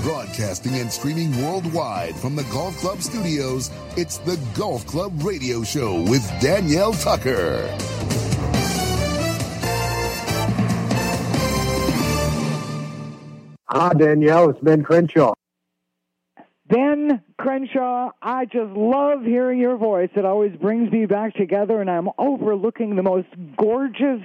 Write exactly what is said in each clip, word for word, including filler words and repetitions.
Broadcasting and streaming worldwide from the Golf Club studios, it's the Golf Club Radio Show with Danielle Tucker. Hi, Danielle. It's Ben Crenshaw. Ben Crenshaw, I just love hearing your voice. It always brings me back together, and I'm overlooking the most gorgeous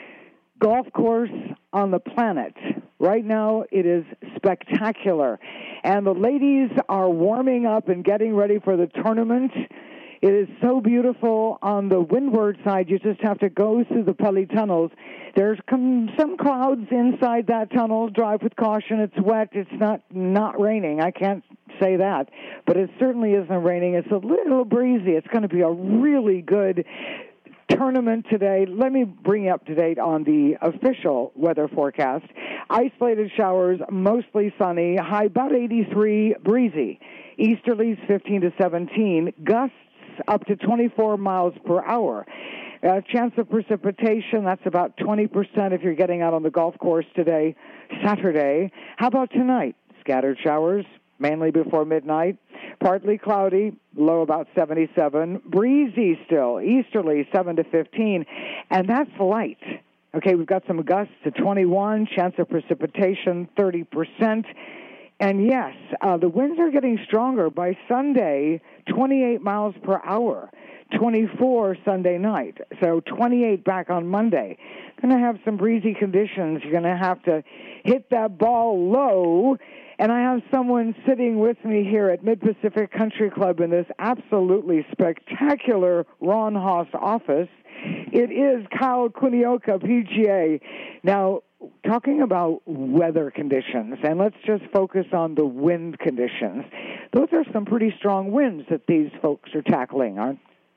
golf course on the planet. Right now, it is spectacular. And the ladies are warming up and getting ready for the tournament. It is so beautiful on the windward side. You just have to go through the polytunnels. There's some clouds inside that tunnel. Drive with caution. It's wet. It's not not raining. I can't say that. But it certainly isn't raining. It's a little breezy. It's going to be a really good tournament today. Let me bring you up to date on the official weather forecast. Isolated showers, mostly sunny, high about eighty-three, breezy. Easterlies fifteen to seventeen, gusts up to twenty-four miles per hour. Uh, chance of precipitation, that's about twenty percent if you're getting out on the golf course today, Saturday. How about tonight? Scattered showers, mainly before midnight. Partly cloudy, low about seventy-seven. Breezy still, easterly seven to fifteen, and that's light. Okay, we've got some gusts to twenty-one, chance of precipitation thirty percent. And yes, uh, the winds are getting stronger. By Sunday, twenty-eight miles per hour, twenty-four Sunday night. So twenty-eight back on Monday. Going to have some breezy conditions. You're going to have to hit that ball low. And I have someone sitting with me here at Mid-Pacific Country Club in this absolutely spectacular Ron Haas office. It is Kyle Kunioka, P G A. Now, talking about weather conditions, and let's just focus on the wind conditions. Those are some pretty strong winds that these folks are tackling, aren't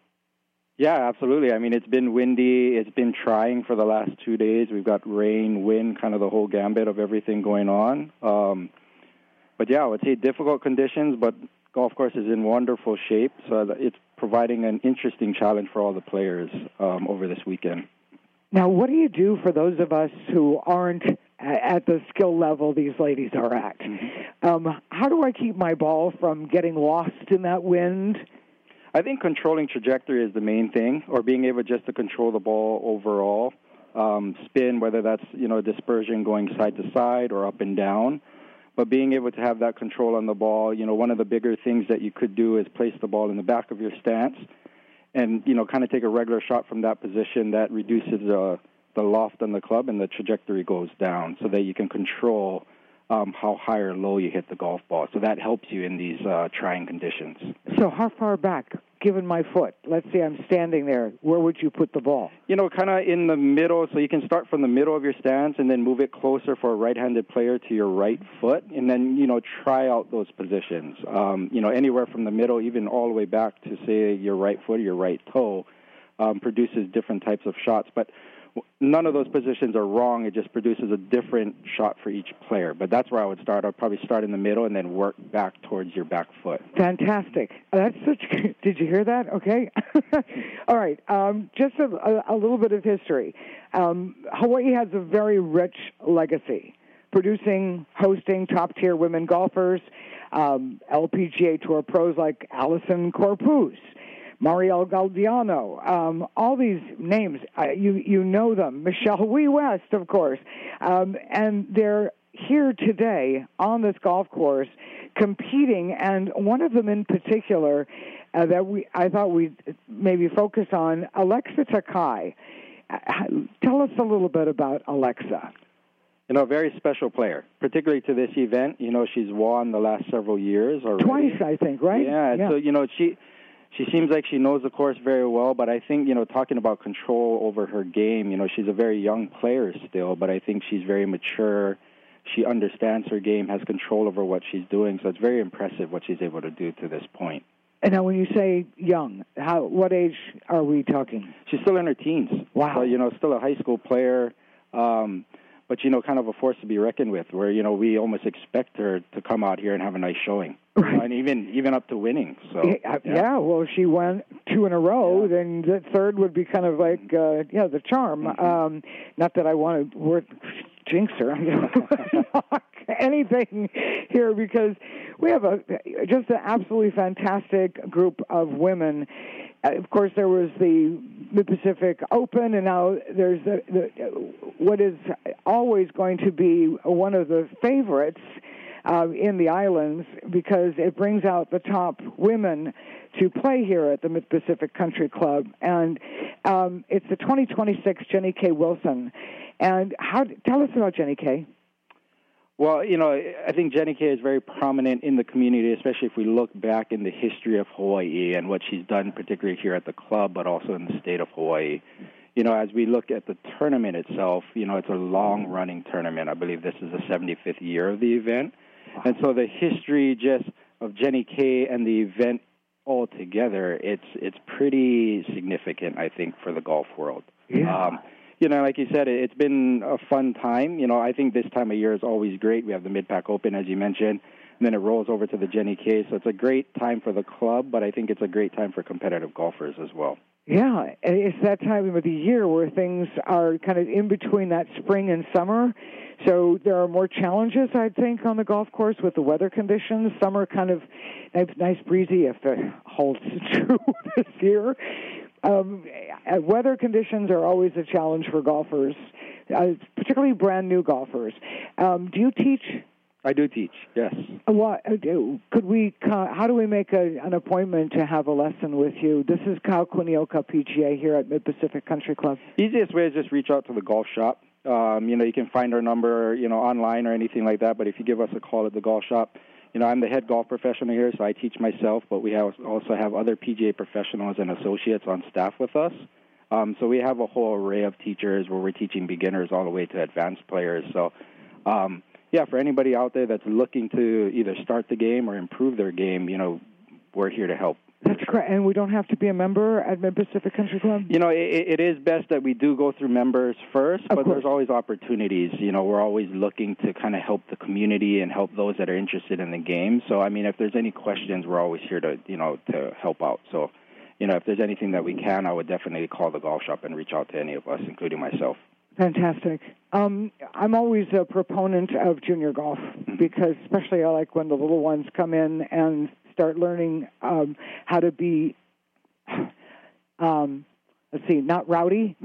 they? Yeah, absolutely. I mean, it's been windy. It's been trying for the last two days. We've got rain, wind, kind of the whole gambit of everything going on. Um, but, yeah, I would say difficult conditions, but golf course is in wonderful shape, so it's providing an interesting challenge for all the players um, over this weekend. Now, what do you do for those of us who aren't at the skill level these ladies are at? Mm-hmm. Um, how do I keep my ball from getting lost in that wind? I think controlling trajectory is the main thing, or being able just to control the ball overall. Um, spin, whether that's, you know, dispersion going side to side or up and down. But being able to have that control on the ball, you know, one of the bigger things that you could do is place the ball in the back of your stance and, you know, kind of take a regular shot from that position that reduces uh, the loft on the club and the trajectory goes down so that you can control um, how high or low you hit the golf ball. So that helps you in these uh, trying conditions. So how far back, given my foot, let's say I'm standing there, where would you put the ball? You know, kind of in the middle, so you can start from the middle of your stance and then move it closer for a right-handed player to your right foot, and then, you know, try out those positions. Um, you know, anywhere from the middle, even all the way back to, say, your right foot or your right toe, um, produces different types of shots. But none of those positions are wrong. It just produces a different shot for each player. But that's where I would start. I'd probably start in the middle and then work back towards your back foot. Fantastic. That's such. Did you hear that? Okay. All right. Um, just a, a little bit of history. Um, Hawaii has a very rich legacy, producing, hosting top-tier women golfers, um, L P G A Tour pros like Allison Corpuz, Marielle Galdiano, um, all these names, uh, you you know them. Michelle Wee West, of course. Um, and they're here today on this golf course competing, and one of them in particular uh, that we I thought we'd maybe focus on, Alexa Takai. Uh, tell us a little bit about Alexa. You know, a very special player, particularly to this event. You know, she's won the last several years already. Twice, I think, right? Yeah, yeah. So, you know, she... She seems like she knows the course very well, but I think, you know, talking about control over her game, you know, she's a very young player still, but I think she's very mature. She understands her game, has control over what she's doing, so it's very impressive what she's able to do to this point. And now when you say young, how what age are we talking? She's still in her teens. Wow. So, you know, still a high school player, um, but, you know, kind of a force to be reckoned with, where, you know, we almost expect her to come out here and have a nice showing. Right. You know, and even even up to winning. So yeah, yeah. yeah, well, if she won two in a row, yeah. then the third would be kind of like, uh, yeah, the charm. Mm-hmm. Um, not that I want to word jinx her. Anything here because we have a just an absolutely fantastic group of women. Uh, of course, there was the Mid-Pacific Open, and now there's the, the, what is always going to be one of the favorites uh, in the islands because it brings out the top women to play here at the Mid-Pacific Country Club. And um, it's the twenty twenty-six Jenny K. Wilson. And how? Tell us about Jenny K. Well, you know, I think Jenny K is very prominent in the community, especially if we look back in the history of Hawaii and what she's done, particularly here at the club, but also in the state of Hawaii. You know, as we look at the tournament itself, you know, it's a long-running tournament. I believe this is the seventy-fifth year of the event. And so the history just of Jenny K and the event altogether, it's it's pretty significant, I think, for the golf world. Yeah. Um, You know, like you said, it's been a fun time. You know, I think this time of year is always great. We have the Mid-Pac Open, as you mentioned, and then it rolls over to the Jenny K. So it's a great time for the club, but I think it's a great time for competitive golfers as well. Yeah, it's that time of the year where things are kind of in between that spring and summer. So there are more challenges, I think, on the golf course with the weather conditions. Summer kind of nice, nice breezy, if it holds true this year. Um, weather conditions are always a challenge for golfers, uh, particularly brand new golfers. Um, do you teach? I do teach, yes. What could we? How do we make a, an appointment to have a lesson with you? This is Kyle Kunioka, P G A here at Mid-Pacific Country Club. Easiest way is just reach out to the golf shop. Um, you know, you can find our number, you know, online or anything like that. But if you give us a call at the golf shop. You know, I'm the head golf professional here, so I teach myself, but we have also have other P G A professionals and associates on staff with us. Um, so we have a whole array of teachers where we're teaching beginners all the way to advanced players. So, um, yeah, for anybody out there that's looking to either start the game or improve their game, you know, we're here to help. That's correct. And we don't have to be a member at Mid-Pacific Country Club? You know, it, it is best that we do go through members first, but there's always opportunities. You know, we're always looking to kind of help the community and help those that are interested in the game. So, I mean, if there's any questions, we're always here to, you know, to help out. So, you know, if there's anything that we can, I would definitely call the golf shop and reach out to any of us, including myself. Fantastic. Um, I'm always a proponent of junior golf mm-hmm. because especially I like when the little ones come in and start learning um, how to be, um, let's see, not rowdy.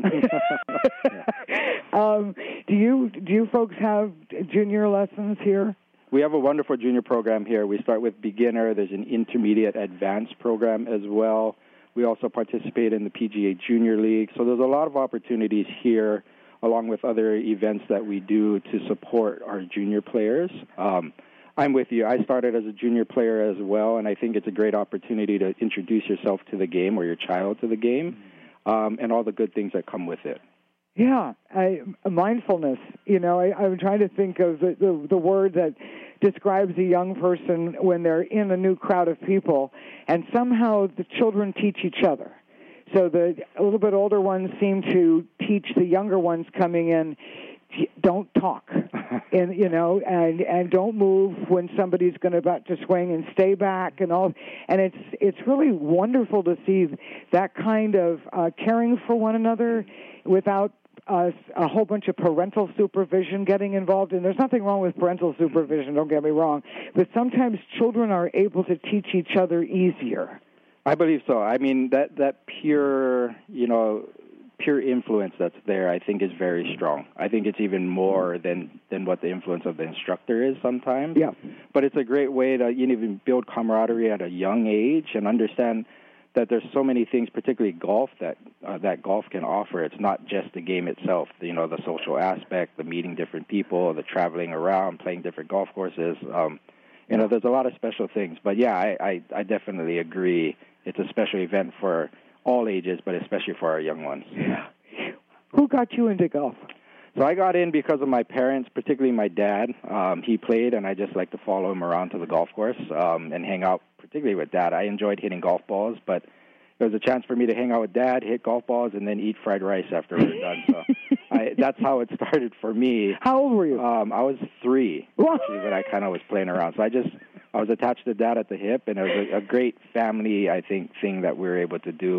um, do you do you folks have junior lessons here? We have a wonderful junior program here. We start with beginner. There's an intermediate advanced program as well. We also participate in the P G A Junior League. So there's a lot of opportunities here, along with other events that we do to support our junior players. Um, I'm with you. I started as a junior player as well, and I think it's a great opportunity to introduce yourself to the game or your child to the game um, and all the good things that come with it. Yeah, I, mindfulness. You know, I, I'm trying to think of the, the, the word that describes a young person when they're in a new crowd of people, and somehow the children teach each other. So the a little bit older ones seem to teach the younger ones coming in, don't talk, and you know, and and don't move when somebody's going to about to swing, and stay back, and all. And it's it's really wonderful to see that kind of uh, caring for one another without uh, a whole bunch of parental supervision getting involved. And there's nothing wrong with parental supervision, don't get me wrong, but sometimes children are able to teach each other easier. I believe so. I mean, that that pure, you know, pure influence that's there, I think, is very strong. I think it's even more than, than what the influence of the instructor is sometimes. Yeah. But it's a great way to you know, even build camaraderie at a young age and understand that there's so many things, particularly golf, that uh, that golf can offer. It's not just the game itself, you know, the social aspect, the meeting different people, the traveling around, playing different golf courses. Um, you know, there's a lot of special things. But, yeah, I, I, I definitely agree. It's a special event for all ages, but especially for our young ones. Yeah. Who got you into golf? So I got in because of my parents, particularly my dad. Um, he played, and I just like to follow him around to the golf course um, and hang out, particularly with Dad. I enjoyed hitting golf balls, but it was a chance for me to hang out with Dad, hit golf balls, and then eat fried rice after we were done. So I, that's how it started for me. How old were you? Um, I was three, what? actually, but I kind of was playing around. So I just I was attached to Dad at the hip, and it was a, a great family, I think, thing that we were able to do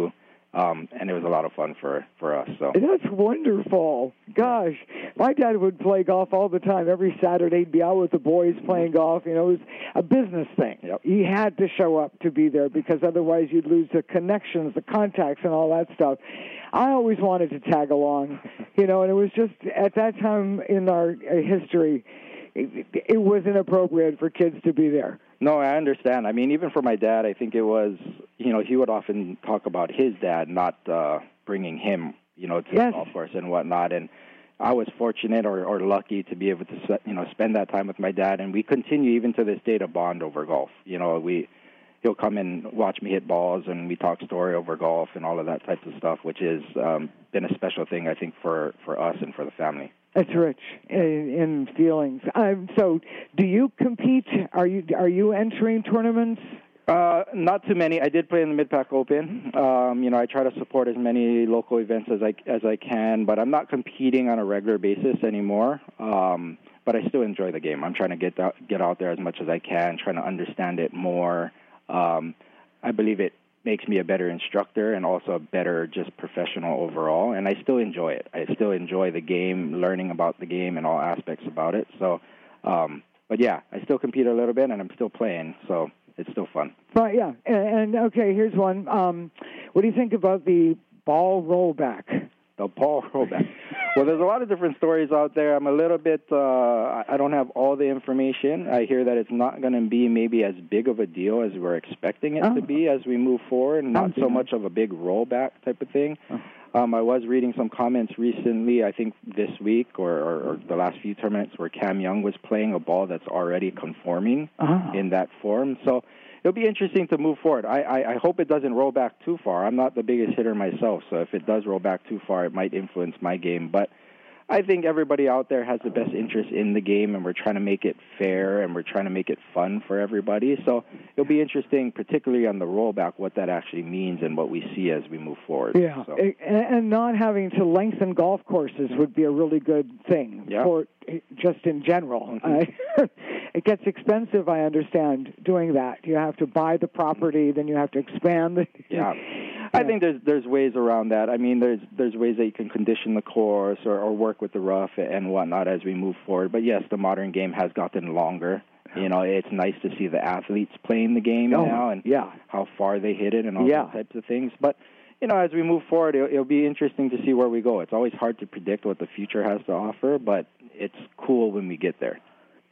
Um, and it was a lot of fun for, for us. So that's wonderful. Gosh, my dad would play golf all the time. Every Saturday he'd be out with the boys playing golf. You know, it was a business thing. Yep. He had to show up to be there because otherwise you'd lose the connections, the contacts, and all that stuff. I always wanted to tag along, you know, and it was just at that time in our history, it, it was inappropriate for kids to be there. No, I understand. I mean, even for my dad, I think it was, you know, he would often talk about his dad not uh, bringing him, you know, to yes. the golf course and whatnot. And I was fortunate or, or lucky to be able to, you know, spend that time with my dad. And we continue even to this day to bond over golf. You know, we he'll come and watch me hit balls, and we talk story over golf and all of that type of stuff, which has um, been a special thing, I think, for, for us and for the family. It's rich in, in feelings. Um, so, do you compete? Are you are you entering tournaments? Uh, not too many. I did play in the Mid-Pac Open. Um, you know, I try to support as many local events as I as I can, but I'm not competing on a regular basis anymore. Um, but I still enjoy the game. I'm trying to get out, get out there as much as I can, trying to understand it more. Um, I believe it makes me a better instructor and also a better just professional overall, and I still enjoy it. I still enjoy the game, learning about the game and all aspects about it. So, um, but yeah, I still compete a little bit, and I'm still playing, so it's still fun. But yeah, and, and okay, here's one. Um, what do you think about the ball rollback? The ball rollback. Well, there's a lot of different stories out there. I'm a little bit, uh, I don't have all the information. I hear that it's not going to be maybe as big of a deal as we're expecting it oh. to be as we move forward, not so much of a big rollback type of thing. Oh. Um, I was reading some comments recently, I think this week or, or, or the last few tournaments, where Cam Young was playing a ball that's already conforming oh. in that form. So it'll be interesting to move forward. I, I, I hope it doesn't roll back too far. I'm not the biggest hitter myself, so if it does roll back too far, it might influence my game. But I think everybody out there has the best interest in the game, and we're trying to make it fair, and we're trying to make it fun for everybody. So it'll be interesting, particularly on the rollback, what that actually means and what we see as we move forward. Yeah, so. And not having to lengthen golf courses would be a really good thing yeah. for just in general. Mm-hmm. Uh, it gets expensive, I understand, doing that. You have to buy the property, then you have to expand the... Yeah. I think there's there's ways around that. I mean, there's there's ways that you can condition the course or, or work with the rough and whatnot as we move forward. But yes, the modern game has gotten longer. You know, it's nice to see the athletes playing the game oh, now and yeah. how far they hit it and all yeah. those types of things. But you know, as we move forward, it'll, it'll be interesting to see where we go. It's always hard to predict what the future has to offer, but it's cool when we get there.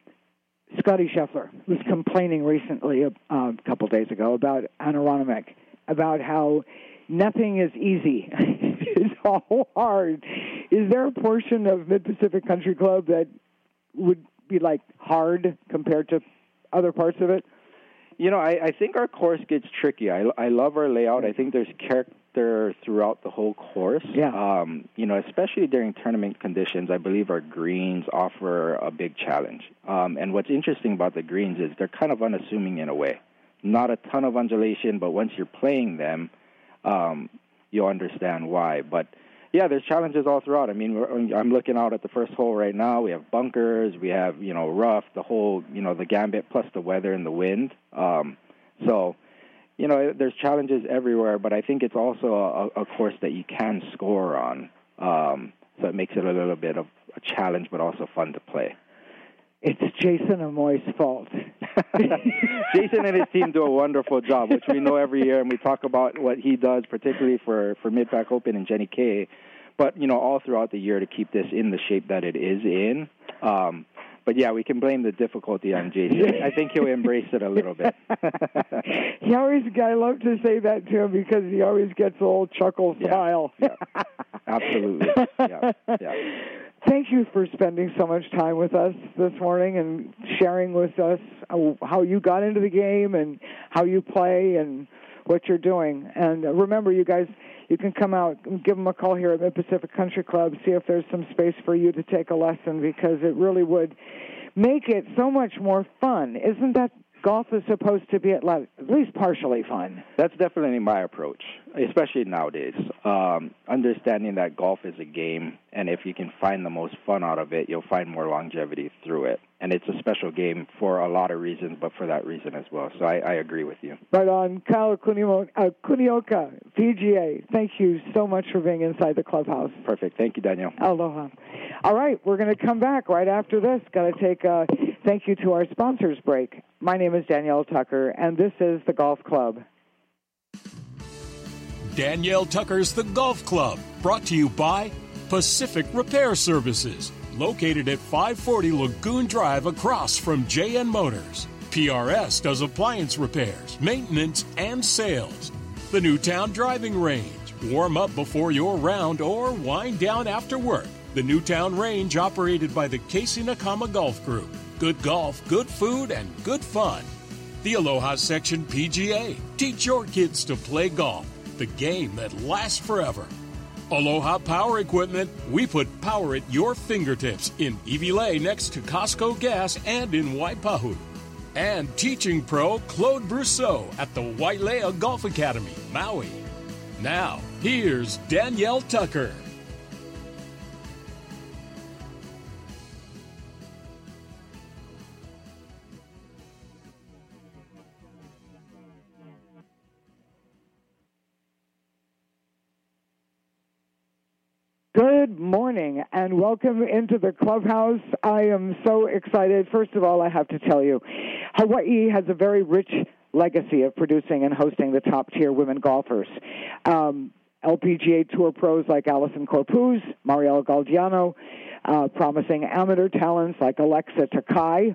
Scotty Scheffler was complaining recently, uh, a couple days ago, about Aronimink, about how nothing is easy. It's all hard. Is there a portion of Mid-Pacific Country Club that would be, like, hard compared to other parts of it? You know, I, I think our course gets tricky. I, I love our layout. I think there's character throughout the whole course. Yeah. Um, you know, especially during tournament conditions, I believe our greens offer a big challenge. Um, and what's interesting about the greens is they're kind of unassuming in a way. Not a ton of undulation, but once you're playing them, um, you'll understand why. But, yeah, there's challenges all throughout. I mean, we're, I'm looking out at the first hole right now. We have bunkers. We have, you know, rough, the whole, you know, the gambit plus the weather and the wind. Um, so, you know, there's challenges everywhere, but I think it's also a, a course that you can score on. Um, so it makes it a little bit of a challenge, but also fun to play. It's Jason Amoy's fault. Jason and his team do a wonderful job, which we know every year, and we talk about what he does, particularly for, for Mid-Pac Open and Jenny K. But, you know, all throughout the year to keep this in the shape that it is in. Um, but, yeah, we can blame the difficulty on Jason. I think he'll embrace it a little bit. he always, I love to say that to him because he always gets a little chuckle yeah, smile. Yeah, absolutely. Yeah, yeah. Thank you for spending so much time with us this morning and sharing with us how you got into the game and how you play and what you're doing. And remember, you guys, you can come out and give them a call here at Mid-Pacific Country Club, see if there's some space for you to take a lesson, because it really would make it so much more fun. Isn't that golf is supposed to be at, le- at least partially fun. That's definitely my approach, especially nowadays. Um, understanding that golf is a game, and if you can find the most fun out of it, you'll find more longevity through it. And it's a special game for a lot of reasons, but for that reason as well. So I, I agree with you. Right on. Kyle Kunio- uh, Kunioka, P G A, thank you so much for being inside the clubhouse. Perfect. Thank you, Danielle. Aloha. All right, we're going to come back right after this. Got to take a thank you to our sponsors break. My name is Danielle Tucker, and this is the Golf Club. Danielle Tucker's The Golf Club, brought to you by Pacific Repair Services, located at five forty Lagoon Drive across from J N Motors. P R S does appliance repairs, maintenance, and sales. The Newtown Driving Range. Warm up before your round or wind down after work. The Newtown Range, operated by the Casey Nakama Golf Group. Good golf, good food, and good fun. The Aloha Section P G A. Teach your kids to play golf, the game that lasts forever. Aloha Power Equipment. We put power at your fingertips in Iwilei next to Costco Gas and in Waipahu. And teaching pro Claude Brousseau at the Wailea Golf Academy, Maui. Now, here's Danielle Tucker. Good morning and welcome into the clubhouse. I am so excited. First of all, I have to tell you, Hawaii has a very rich legacy of producing and hosting the top-tier women golfers. Um, L P G A Tour pros like Allison Corpuz, Marielle Galdiano, uh, promising amateur talents like Alexa Takai.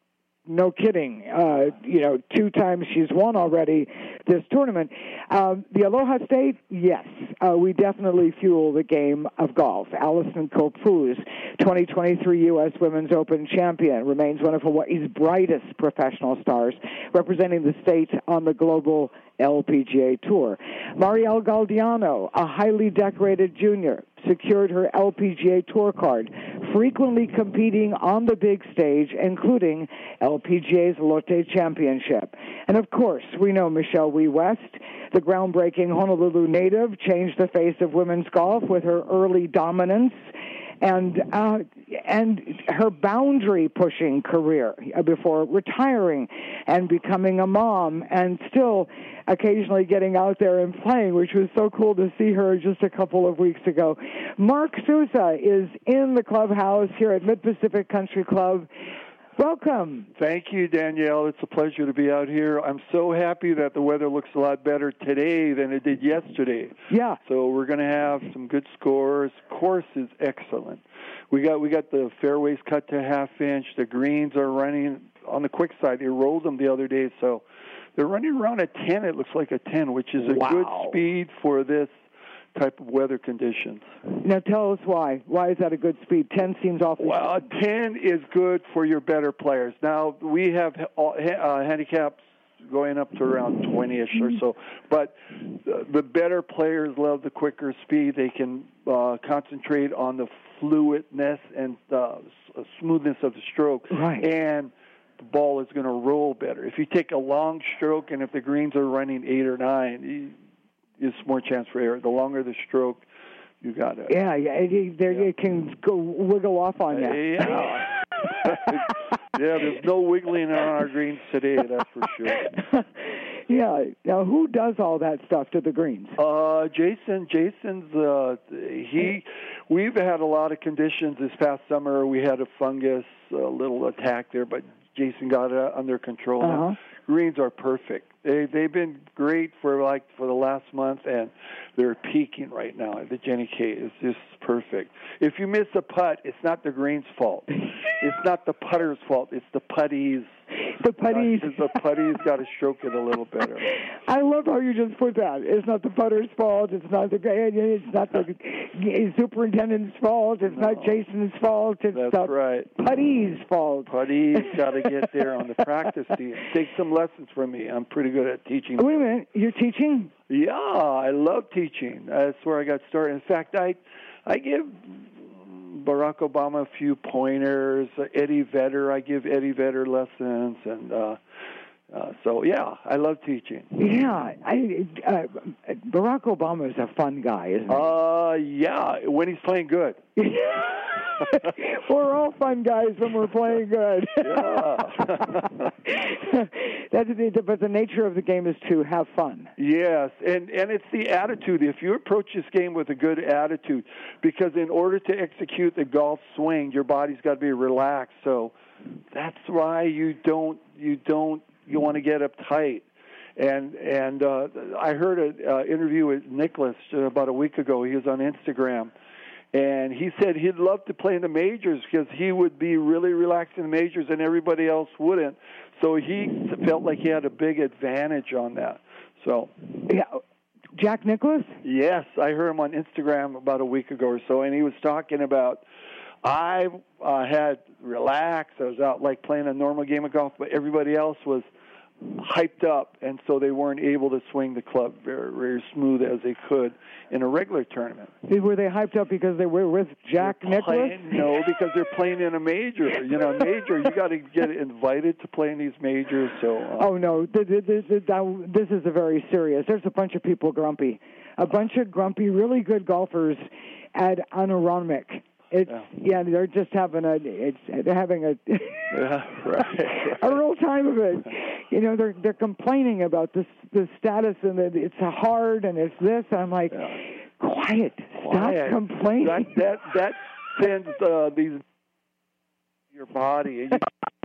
No kidding. Uh, you know, two times she's won already this tournament. Um, the Aloha State, yes, uh, we definitely fuel the game of golf. Allison Corpuz, twenty twenty-three U S Women's Open champion, remains one of Hawaii's brightest professional stars, representing the state on the global L P G A Tour. Marielle Galdiano, a highly decorated junior, secured her L P G A Tour card, frequently competing on the big stage, including L P G A's Lotte Championship. And of course, we know Michelle Wee West, the groundbreaking Honolulu native, changed the face of women's golf with her early dominance and uh, and her boundary-pushing career before retiring and becoming a mom and still occasionally getting out there and playing, which was so cool to see her just a couple of weeks ago. Mark Sousa is in the clubhouse here at Mid-Pacific Country Club. Welcome. Thank you, Danielle. It's a pleasure to be out here. I'm so happy that the weather looks a lot better today than it did yesterday. Yeah. So we're going to have some good scores. Course is excellent. We got we got the fairways cut to half inch. The greens are running on the quick side. They rolled them the other day, so they're running around a ten. It looks like a ten, which is a wow. good speed for this type of weather conditions. Now tell us why. Why is that a good speed? ten seems awful. Well, a ten is good for your better players. Now, we have uh, handicaps going up to around twenty-ish or so, but the better players love the quicker speed. They can uh, concentrate on the fluidness and uh, smoothness of the stroke. Right. And the ball is going to roll better. If you take a long stroke and if the greens are running eight or nine, it's more chance for error. The longer the stroke, you got it. Yeah, yeah, it, there yeah. it can go wiggle off on you. Uh, yeah. Yeah, there's no wiggling on our greens today, that's for sure. Yeah. Now, who does all that stuff to the greens? Uh, Jason. Jason's. Uh, he. We've had a lot of conditions this past summer. We had a fungus, a little attack there, but Jason got it under control. Uh-huh. Now, greens are perfect. They they've been great for like for the last month, and they're peaking right now. The Jenny K is just perfect. If you miss a putt, it's not the green's fault. It's not the putter's fault. It's the putties. The putties. Uh, the putties got to stroke it a little better. I love how you just put that. It's not the putter's fault. It's not the it's not the superintendent's fault. It's No. not Jason's fault. It's That's the right. putties' fault. Putties got to get there on the practice team. Take some lessons from me. I'm pretty good at teaching. Wait a minute. You're teaching? Yeah, I love teaching. That's where I got started. In fact, I I give Barack Obama a few pointers. Eddie Vedder, I give Eddie Vedder lessons, and uh, Uh, so, yeah, I love teaching. Yeah. I, uh, Barack Obama is a fun guy, isn't he? Uh, yeah, when he's playing good. We're all fun guys when we're playing good. Yeah. That's the, but the nature of the game is to have fun. Yes, and, and it's the attitude. If you approach this game with a good attitude, because in order to execute the golf swing, your body's got to be relaxed. So that's why you don't you don't you want to get uptight. And and uh, I heard an uh, interview with Nicholas about a week ago. He was on Instagram. And he said he'd love to play in the majors because he would be really relaxed in the majors and everybody else wouldn't. So he felt like he had a big advantage on that. So, yeah, Jack Nicklaus? Yes, I heard him on Instagram about a week ago or so, and he was talking about, I uh, had relaxed. I was out like playing a normal game of golf, but everybody else was hyped up, and so they weren't able to swing the club very, very smooth as they could in a regular tournament. Were they hyped up because they were with Jack Nicklaus? No, because they're playing in a major. You know, major, you got to get invited to play in these majors. So. Uh, oh no, this, this, this is a very serious. There's a bunch of people grumpy, a bunch of grumpy, really good golfers at Anuramik. It's yeah. yeah, they're just having a it's they're having a yeah, right, right. a real time of it. You know, they're they're complaining about this the status and that it's hard and it's this. And I'm like, yeah. quiet, stop quiet. complaining. That that that sends uh, these your body. And you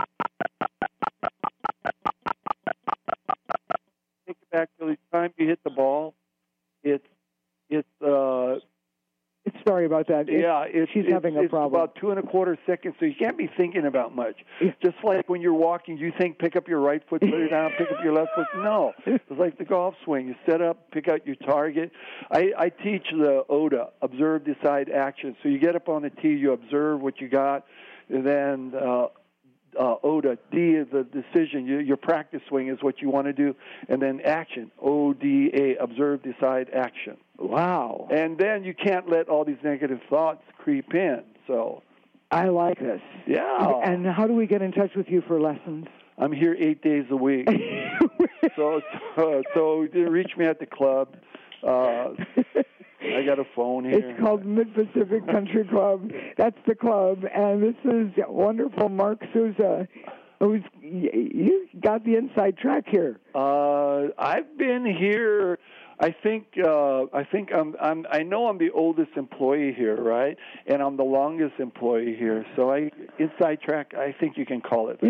take it back till the time you hit the ball. It's it's. Uh, Sorry about that. It's, yeah, it's, she's it's, having a it's problem. About two and a quarter seconds, so you can't be thinking about much. Yeah. Just like when you're walking, you think, pick up your right foot, put it down, pick up your left foot. No, it's like the golf swing. You set up, pick out your target. I, I teach the O D A, observe, decide, action. So you get up on the tee, you observe what you got, and then uh, uh, O D A, D is the decision. You, your practice swing is what you want to do, and then action, O D A, observe, decide, action. Wow. And then you can't let all these negative thoughts creep in. So I like this. Yeah. And how do we get in touch with you for lessons? I'm here eight days a week. so, so so reach me at the club. Uh, I got a phone here. It's called Mid-Pacific Country Club. That's the club. And this is wonderful Mark Souza. Who's, you got the inside track here. Uh, I've been here... I think uh, I think I'm, I'm I know I'm the oldest employee here, right? And I'm the longest employee here. So I inside track. I think you can call it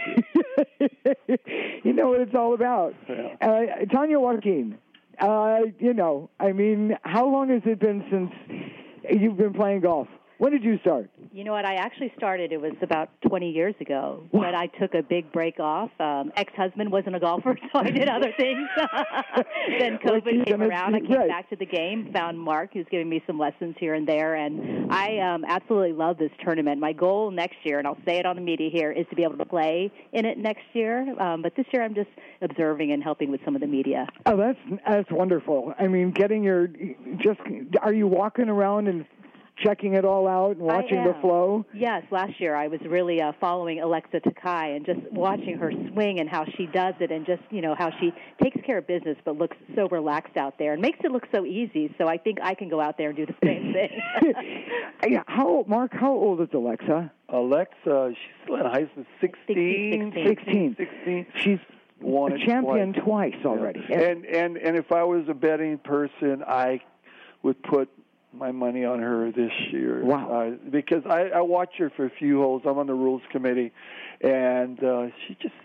that. You know what it's all about. Yeah. Uh, Tanya Joaquin, uh, you know, I mean, how long has it been since you've been playing golf? When did you start? You know what? I actually started, it was about twenty years ago, wow. but I took a big break off. Um, ex-husband wasn't a golfer, so I did other things. Then COVID came around. I came right. back to the game, found Mark, who's giving me some lessons here and there, and I um, absolutely love this tournament. My goal next year, and I'll say it on the media here, is to be able to play in it next year. Um, but this year I'm just observing and helping with some of the media. Oh, that's that's wonderful. I mean, getting your, just, are you walking around and checking it all out and watching the flow? Yes, last year I was really uh, following Alexa Takai and just watching her swing and how she does it and just, you know, how she takes care of business but looks so relaxed out there and makes it look so easy. So I think I can go out there and do the same thing. Yeah, how Mark, how old is Alexa? Alexa, she's still in high school, sixteen. sixteen. sixteen. She's won a champion twice, twice already. Yeah. And, and, and if I was a betting person, I would put my money on her this year. Wow. Uh, because I, I watch her for a few holes. I'm on the rules committee. And uh, she just,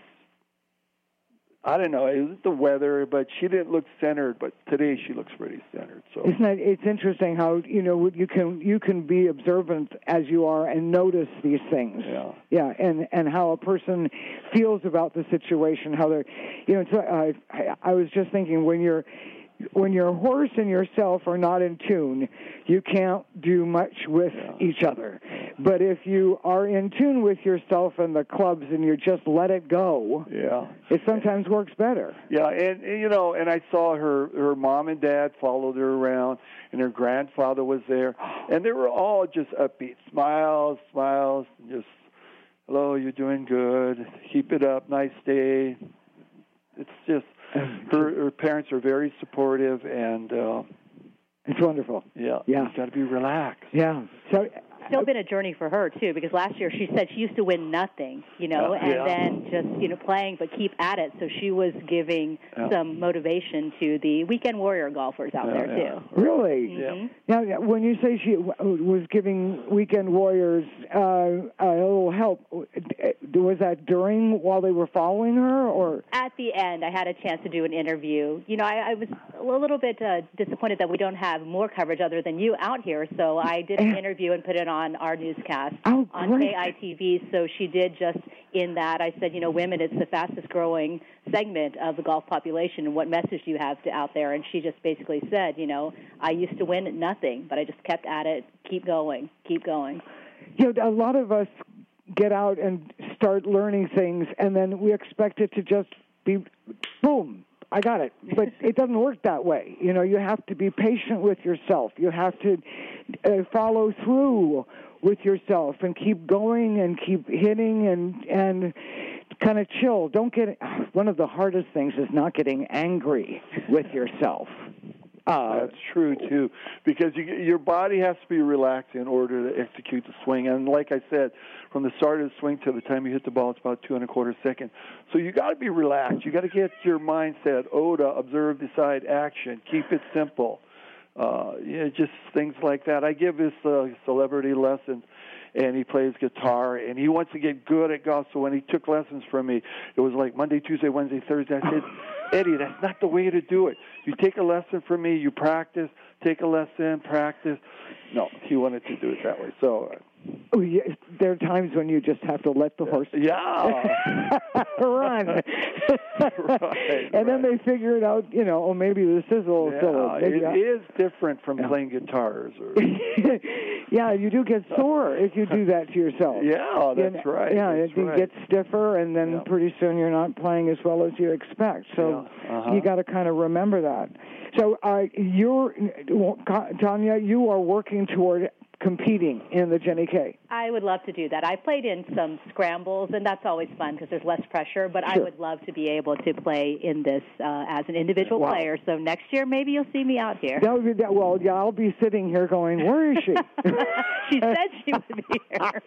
I don't know, it was the weather, but she didn't look centered. But today she looks pretty centered. So isn't it, it's interesting how, you know, you can you can be observant as you are and notice these things. Yeah. Yeah, and, and how a person feels about the situation, how they're, you know, so, uh, I, I was just thinking when you're, when your horse and yourself are not in tune, you can't do much with yeah. each other. But if you are in tune with yourself and the clubs and you just let it go, yeah, it sometimes works better. Yeah, and, and you know, and I saw her, her mom and dad followed her around, and her grandfather was there, and they were all just upbeat, smiles, smiles, just, hello, you're doing good, keep it up, nice day. it's just her, her parents are very supportive, and uh, it's wonderful. Yeah, yeah, you've got to be relaxed. Yeah, so. Still been a journey for her too, because last year she said she used to win nothing, you know, yeah, and yeah. then just you know playing but keep at it. So she was giving yeah. some motivation to the weekend warrior golfers out yeah, there yeah. too. Really? Mm-hmm. Yeah. Now, when you say she w- was giving weekend warriors uh, a little help, was that during while they were following her, or at the end? I had a chance to do an interview. You know, I, I was a little bit uh, disappointed that we don't have more coverage other than you out here. So I did an interview and put it on our newscast oh, on K I T V. So she did just in that. I said, you know, women, it's the fastest growing segment of the golf population, and what message do you have to out there? And she just basically said, you know, I used to win nothing, but I just kept at it, keep going, keep going. You know, a lot of us get out and start learning things, and then we expect it to just be, boom, I got it. But it doesn't work that way. You know, you have to be patient with yourself. You have to uh, follow through with yourself and keep going and keep hitting and and kind of chill. Don't get, one of the hardest things is not getting angry with yourself. Uh, That's true, too, because you, your body has to be relaxed in order to execute the swing. And like I said, from the start of the swing to the time you hit the ball, it's about two and a quarter seconds. So you got to be relaxed. You got to get your mindset, O D A, observe, decide, action. Keep it simple. Uh, yeah, just things like that. I give this uh, celebrity lessons, and he plays guitar, and he wants to get good at golf. So when he took lessons from me, it was like Monday, Tuesday, Wednesday, Thursday. I said, Eddie, that's not the way to do it. You take a lesson from me, you practice, take a lesson, practice. No, he wanted to do it that way. So uh, oh, yeah, there are times when you just have to let the horse yeah. run. right, and right. then they figure it out, you know, oh, maybe this is a little yeah, silly. Maybe it I... is different from yeah. playing guitars. Or... yeah, you do get sore if you do that to yourself. Yeah, that's you, right. Yeah, that's it right. gets stiffer, and then yeah. pretty soon you're not playing as well as you expect. So yeah. uh-huh. you got to kind of remember that. So uh, you're, Tanya, you are working toward competing in the Jenny K. I would love to do that. I played in some scrambles, and that's always fun because there's less pressure, but sure. I would love to be able to play in this uh, as an individual wow. player. So next year, maybe you'll see me out here. That would be that, well, yeah, I'll be sitting here going, where is she? She said she would be here.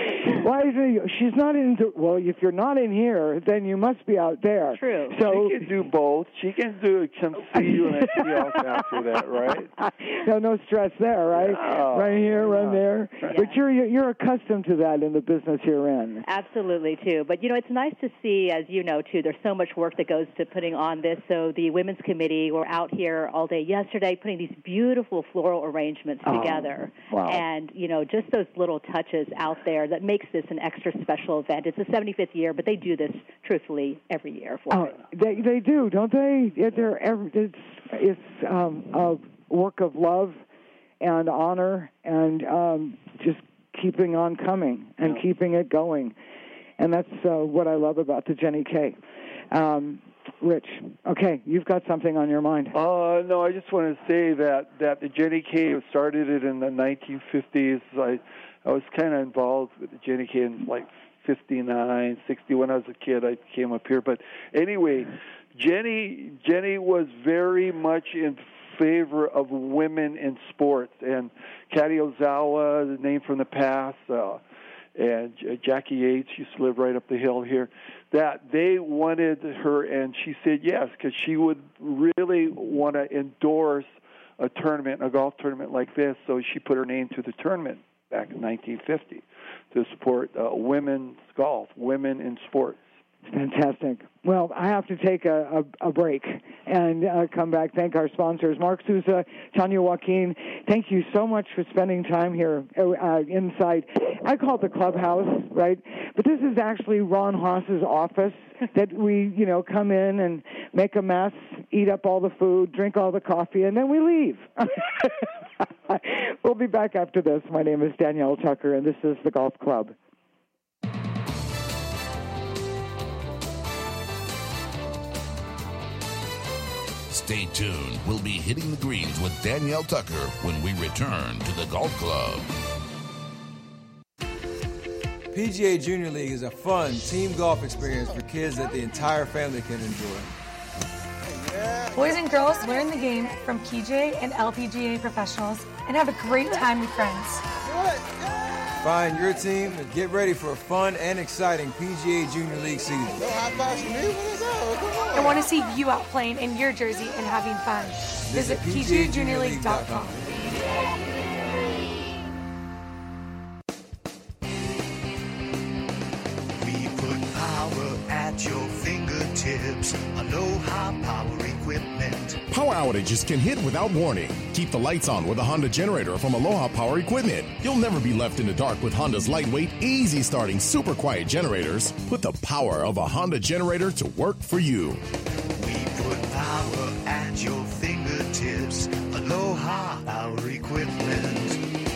Why is it, she's not in, the, well, if you're not in here, then you must be out there. True. So, she can do both. She can do come see you and then see us after that, right? No, no stress there, right? No, right here, right no. there. Yeah. But you're you're accustomed to that in the business you're in. Absolutely, too. But, you know, it's nice to see, as you know, too, there's so much work that goes to putting on this. So the Women's Committee were out here all day yesterday putting these beautiful floral arrangements Oh, together. wow. And, you know, just those little touches out there that makes this an extra special event. It's the seventy-fifth year, but they do this, truthfully, every year for Oh, it. they they do, don't they? Yeah, they're every, it's it's um, a work of love and honor and um, just keeping on coming and yeah. keeping it going. And that's uh, what I love about the Jenny K. Um, Rich, okay, you've got something on your mind. Uh, no, I just want to say that, that the Jenny K started it in the nineteen fifties. I I was kind of involved with the Jenny K in like fifty-nine, sixty. When I was a kid, I came up here. But anyway, Jenny Jenny was very much in favor of women in sports. And Kati Ozawa, the name from the past, uh, and Jackie Yates used to live right up the hill here, that they wanted her, and she said yes, because she would really want to endorse a tournament, a golf tournament like this, so she put her name to the tournament back in nineteen fifty to support uh, women's golf, women in sports. Fantastic. Well, I have to take a, a, a break and uh, come back. Thank our sponsors, Mark Souza, Tanya Joaquin. Thank you so much for spending time here uh, inside. I call it the clubhouse, right? But this is actually Ron Haas's office that we, you know, come in and make a mess, eat up all the food, drink all the coffee, and then we leave. We'll be back after this. My name is Danielle Tucker, and this is the Golf Club. Stay tuned. We'll be hitting the greens with Danielle Tucker when we return to the Golf Club. P G A Junior League is a fun team golf experience for kids that the entire family can enjoy. Boys and girls learn the game from P G A and L P G A professionals and have a great time with friends. Find your team and get ready for a fun and exciting P G A Junior League season. I want to see you out playing in your jersey and having fun. Visit P G A Junior League dot com. We put power at your fingertips. Aloha Power Equipment. Power outages can hit without warning. Keep the lights on with a Honda generator from Aloha Power Equipment. You'll never be left in the dark with Honda's lightweight, easy-starting, super quiet generators. Put the power of a Honda generator to work for you. We put power at your fingertips. Aloha Power Equipment.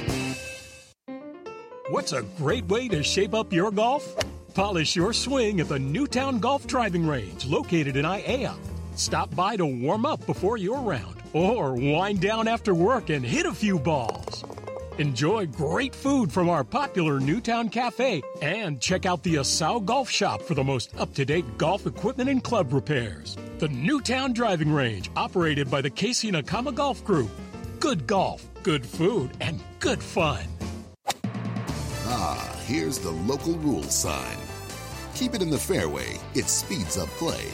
What's a great way to shape up your golf? Polish your swing at the Newtown Golf Driving Range, located in Aiea. Stop by to warm up before your round, or wind down after work and hit a few balls. Enjoy great food from our popular Newtown Cafe, and check out the Asau Golf Shop for the most up-to-date golf equipment and club repairs. The Newtown Driving Range, operated by the Casey Nakama Golf Group. Good golf, good food, and good fun. Ah, here's the local rules sign. Keep it in the fairway. It speeds up play.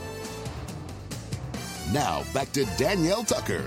Now, back to Danielle Tucker.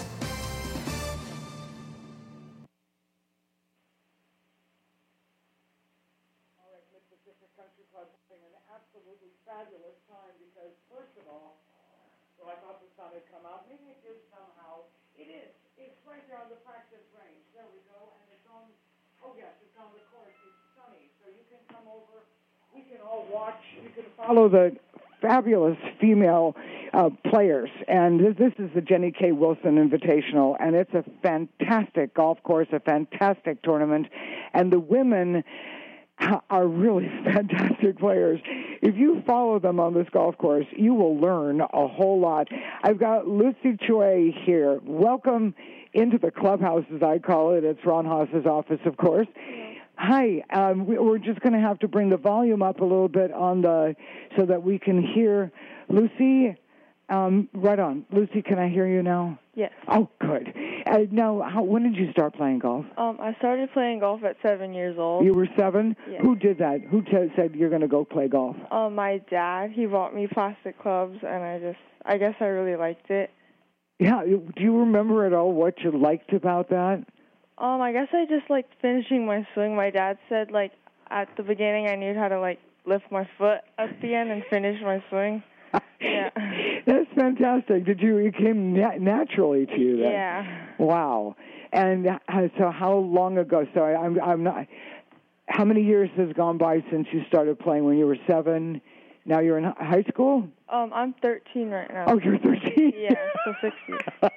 All right, Mid-Pacific Country Club having an absolutely fabulous time because, first of all, so I thought the sun had come out. Maybe it did somehow. It is. It's right there on the practice range. There we go. And it's on, oh, yes, it's on the course. It's sunny. So you can come over. We can all watch. You can follow the fabulous female uh, players. And this, this is the Jenny K. Wilson Invitational, and it's a fantastic golf course, a fantastic tournament. And the women are really fantastic players. If you follow them on this golf course, you will learn a whole lot. I've got Lucy Choi here. Welcome into the clubhouse, as I call it. It's Ron Haas's office, of course. Hi. Um, we're just going to have to bring the volume up a little bit on the so that we can hear Lucy. Um, right on. Lucy, can I hear you now? Yes. Oh, good. Uh, now, how, when did you start playing golf? Um, I started playing golf at seven years old. You were seven? Yes. Who did that? Who t- said you're going to go play golf? Um, my dad. He bought me plastic clubs, and I just, I guess I really liked it. Yeah. Do you remember at all what you liked about that? Um, I guess I just liked finishing my swing. My dad said, like, at the beginning I knew how to, like, lift my foot at the end and finish my swing. Yeah. That's fantastic. Did you, it came na- naturally to you then? Yeah. Wow. And uh, so how long ago, so I, I'm, I'm not, how many years has gone by since you started playing? When you were seven? Now you're in high school? Um, I'm thirteen right now. Oh, you're thirteen? Yeah, so six years.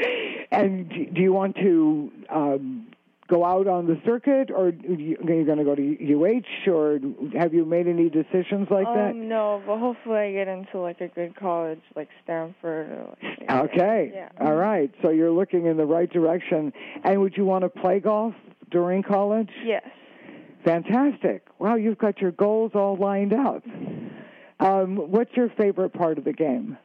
And do you want to um, go out on the circuit, or are you going to go to U H, or have you made any decisions like um, that? No, but hopefully I get into, like, a good college, like Stanford. Or like, okay. Yeah. All right. So you're looking in the right direction. And would you want to play golf during college? Yes. Fantastic. Wow, you've got your goals all lined up. Um, what's your favorite part of the game?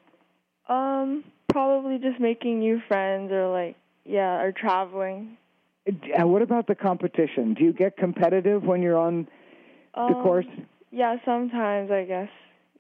Um, probably just making new friends or, like, yeah, or traveling. And what about the competition? Do you get competitive when you're on um, the course? Yeah, sometimes, I guess.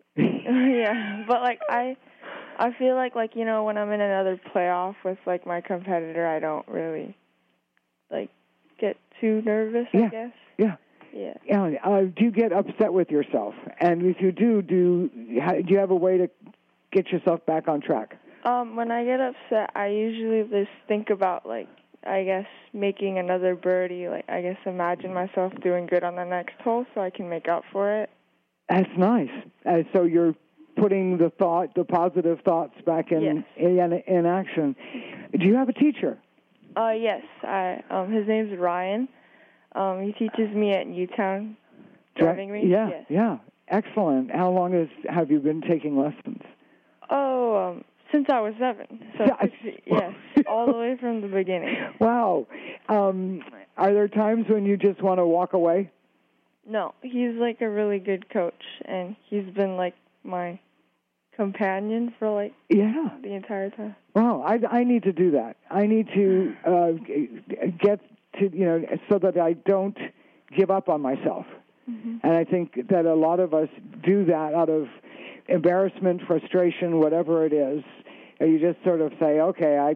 Yeah, but, like, I I feel like, like, you know, when I'm in another playoff with, like, my competitor, I don't really, like, get too nervous, yeah. I guess. Yeah. Yeah. Yeah. Uh, do you get upset with yourself? And if you do, do do you have a way to get yourself back on track? Um, when I get upset, I usually just think about, like, I guess making another birdie. Like, I guess imagine myself doing good on the next hole so I can make up for it. That's nice. Uh, so you're putting the thought, the positive thoughts back in, yes. in in action. Do you have a teacher? Uh, yes. I um, his name's Ryan. Um, he teaches me at Newtown Driving Range. Yeah, yes. yeah. Excellent. How long has have you been taking lessons? Oh, um, since I was seven. So yes, all the way from the beginning. Wow. Um, are there times when you just want to walk away? No, he's like a really good coach, and he's been like my companion for like yeah the entire time. Well, I, I need to do that. I need to uh, get to, you know, so that I don't give up on myself. Mm-hmm. And I think that a lot of us do that out of embarrassment, frustration, whatever it is. You just sort of say, okay, I,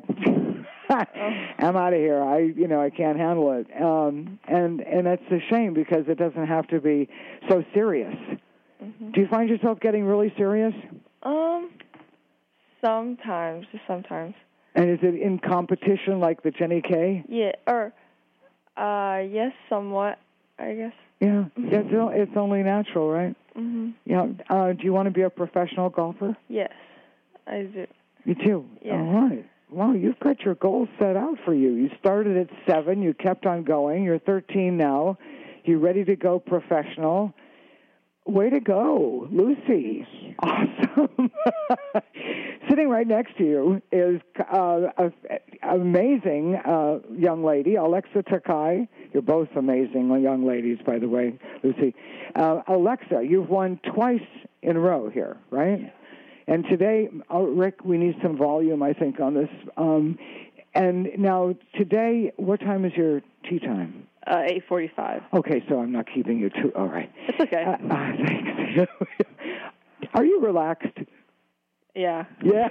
I'm out of here. I, you know, I can't handle it. Um, and and that's a shame because it doesn't have to be so serious. Mm-hmm. Do you find yourself getting really serious? Um, sometimes, just sometimes. And is it in competition like the Jenny K? Yeah, or, uh, yes, somewhat, I guess. Yeah, it's, it's only natural, right? Mm-hmm. Yeah. Uh, do you want to be a professional golfer? Yes, I do. You do? Yeah. All right. Wow, you've got your goals set out for you. You started at seven. You kept on going. You're thirteen now. You're ready to go professional. Way to go, Lucy. Awesome. Sitting right next to you is uh, an amazing uh, young lady, Alexa Takai. You're both amazing young ladies, by the way, Lucy. Uh, Alexa, you've won twice in a row here, right? And today, oh, Rick, we need some volume, I think, on this. Um, and now, today, what time is your tea time? Uh, eight forty-five. Okay, so I'm not keeping you too... All right. It's okay. Uh, uh, thanks. Are you relaxed? Yeah. Yeah?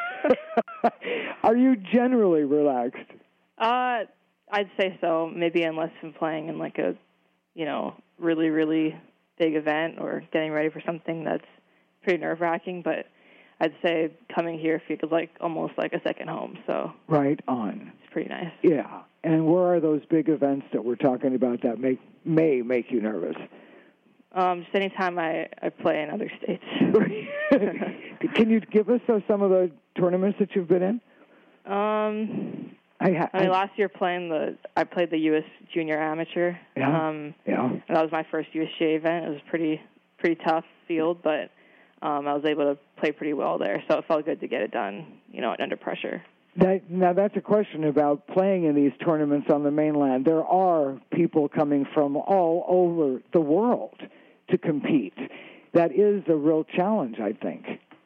Are you generally relaxed? Uh, I'd say so. Maybe unless I'm playing in, like, a, you know, really, really big event or getting ready for something that's pretty nerve-wracking, but I'd say coming here feels like almost like a second home. So right on. It's pretty nice. Yeah. And where are those big events that we're talking about that make may make you nervous? Um, just anytime I, I play in other states. Can you give us uh, some of the tournaments that you've been in? Um, I, ha- I mean, last year playing the I played the U S Junior Amateur. Yeah. Um, yeah. And that was my first U S J event. It was a pretty pretty tough field, but um, I was able to play pretty well there, so it felt good to get it done, you know, under pressure. That, now, that's a question about playing in these tournaments on the mainland. There are people coming from all over the world to compete. That is a real challenge, I think,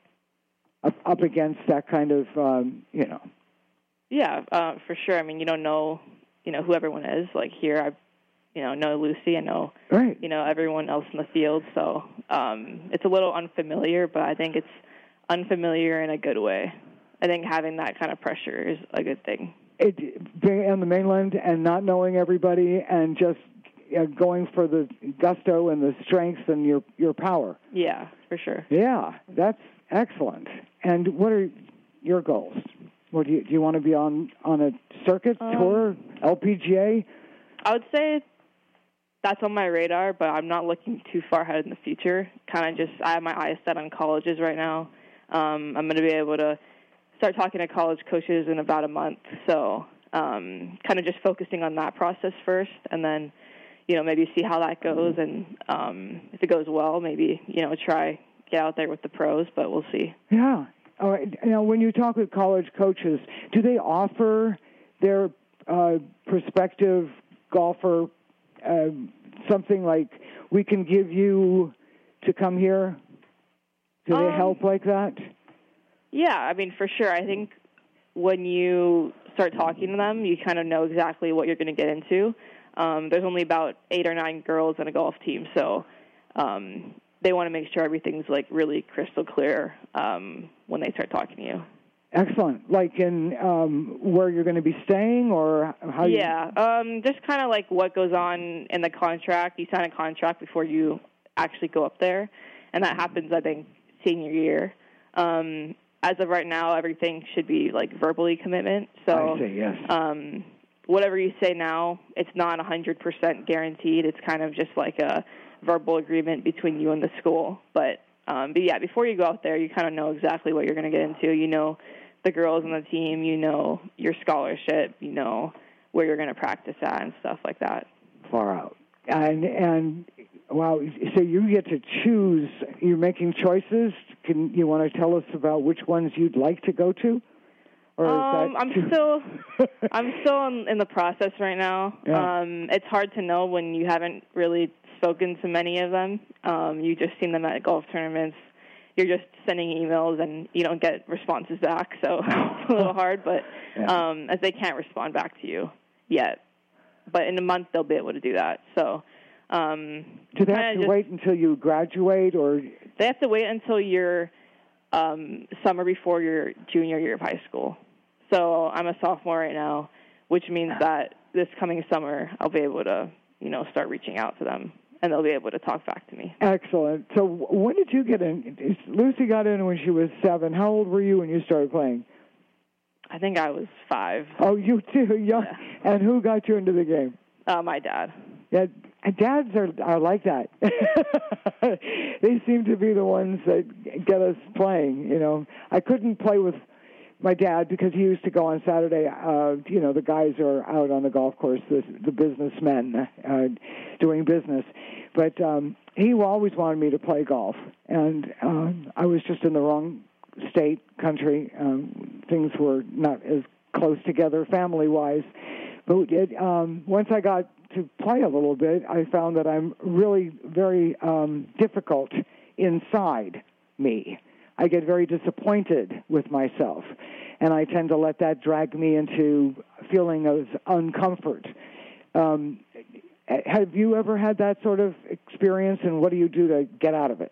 up, up against that kind of, um, you know. Yeah, uh, for sure. I mean, you don't know, you know, who everyone is. Like here, I, you know, know Lucy. I know, right. you know, everyone else in the field. So um, it's a little unfamiliar, but I think it's unfamiliar in a good way. I think having that kind of pressure is a good thing. It, being on the mainland and not knowing everybody and just uh, going for the gusto and the strength and your, your power. Yeah, for sure. Yeah, that's excellent. And what are your goals? What do you, do you want to be on, on a circuit, um, tour, L P G A? I would say that's on my radar, but I'm not looking too far ahead in the future. Kind of just, I have my eyes set on colleges right now. Um, I'm going to be able to start talking to college coaches in about a month, so um, kind of just focusing on that process first, and then, you know, maybe see how that goes, and um, if it goes well, maybe, you know, try get out there with the pros, but we'll see. Yeah. All right. Now, when you talk with college coaches, do they offer their uh, prospective golfer uh, something like, we can give you to come here? Do they um, help like that? Yeah, I mean, for sure. I think when you start talking to them, you kind of know exactly what you're going to get into. Um, there's only about eight or nine girls on a golf team, so um, they want to make sure everything's, like, really crystal clear um, when they start talking to you. Excellent. Like in um, where you're going to be staying, or how you... Yeah, um, just kind of like what goes on in the contract. You sign a contract before you actually go up there, and that happens, I think, senior year. Um As of right now, everything should be, like, verbally commitment. So, I see, yes. um, whatever you say now, it's not one hundred percent guaranteed. It's kind of just like a verbal agreement between you and the school. But, um, but yeah, before you go out there, you kind of know exactly what you're going to get into. You know the girls on the team. You know your scholarship. You know where you're going to practice at and stuff like that. Far out. And, and wow, so you get to choose. You're making choices. Can you want to tell us about which ones you'd like to go to? Or um, is that I'm too... still, I'm still in, in the process right now. Yeah. Um, it's hard to know when you haven't really spoken to many of them. Um, you just seen them at golf tournaments. You're just sending emails, and you don't get responses back, so it's a little hard, but um, as they can't respond back to you yet. But in a month, they'll be able to do that. So, um, do they have to just, wait until you graduate, or they have to wait until your um, summer before your junior year of high school? So I'm a sophomore right now, which means that this coming summer I'll be able to, you know, start reaching out to them, and they'll be able to talk back to me. Excellent. So when did you get in? Lucy got in when she was seven. How old were you when you started playing? I think I was five. Oh, you too, young. Yeah. And who got you into the game? Uh, my dad. Yeah, dads are are like that. They seem to be the ones that get us playing. You know, I couldn't play with my dad because he used to go on Saturday. Uh, you know, the guys are out on the golf course, the, the businessmen uh, doing business. But um, he always wanted me to play golf, and um, I was just in the wrong state, country. Um, things were not as close together family-wise. But it, um, once I got to play a little bit, I found that I'm really very um, difficult inside me. I get very disappointed with myself, and I tend to let that drag me into feeling of uncomfort. Um, have you ever had that sort of experience, and what do you do to get out of it?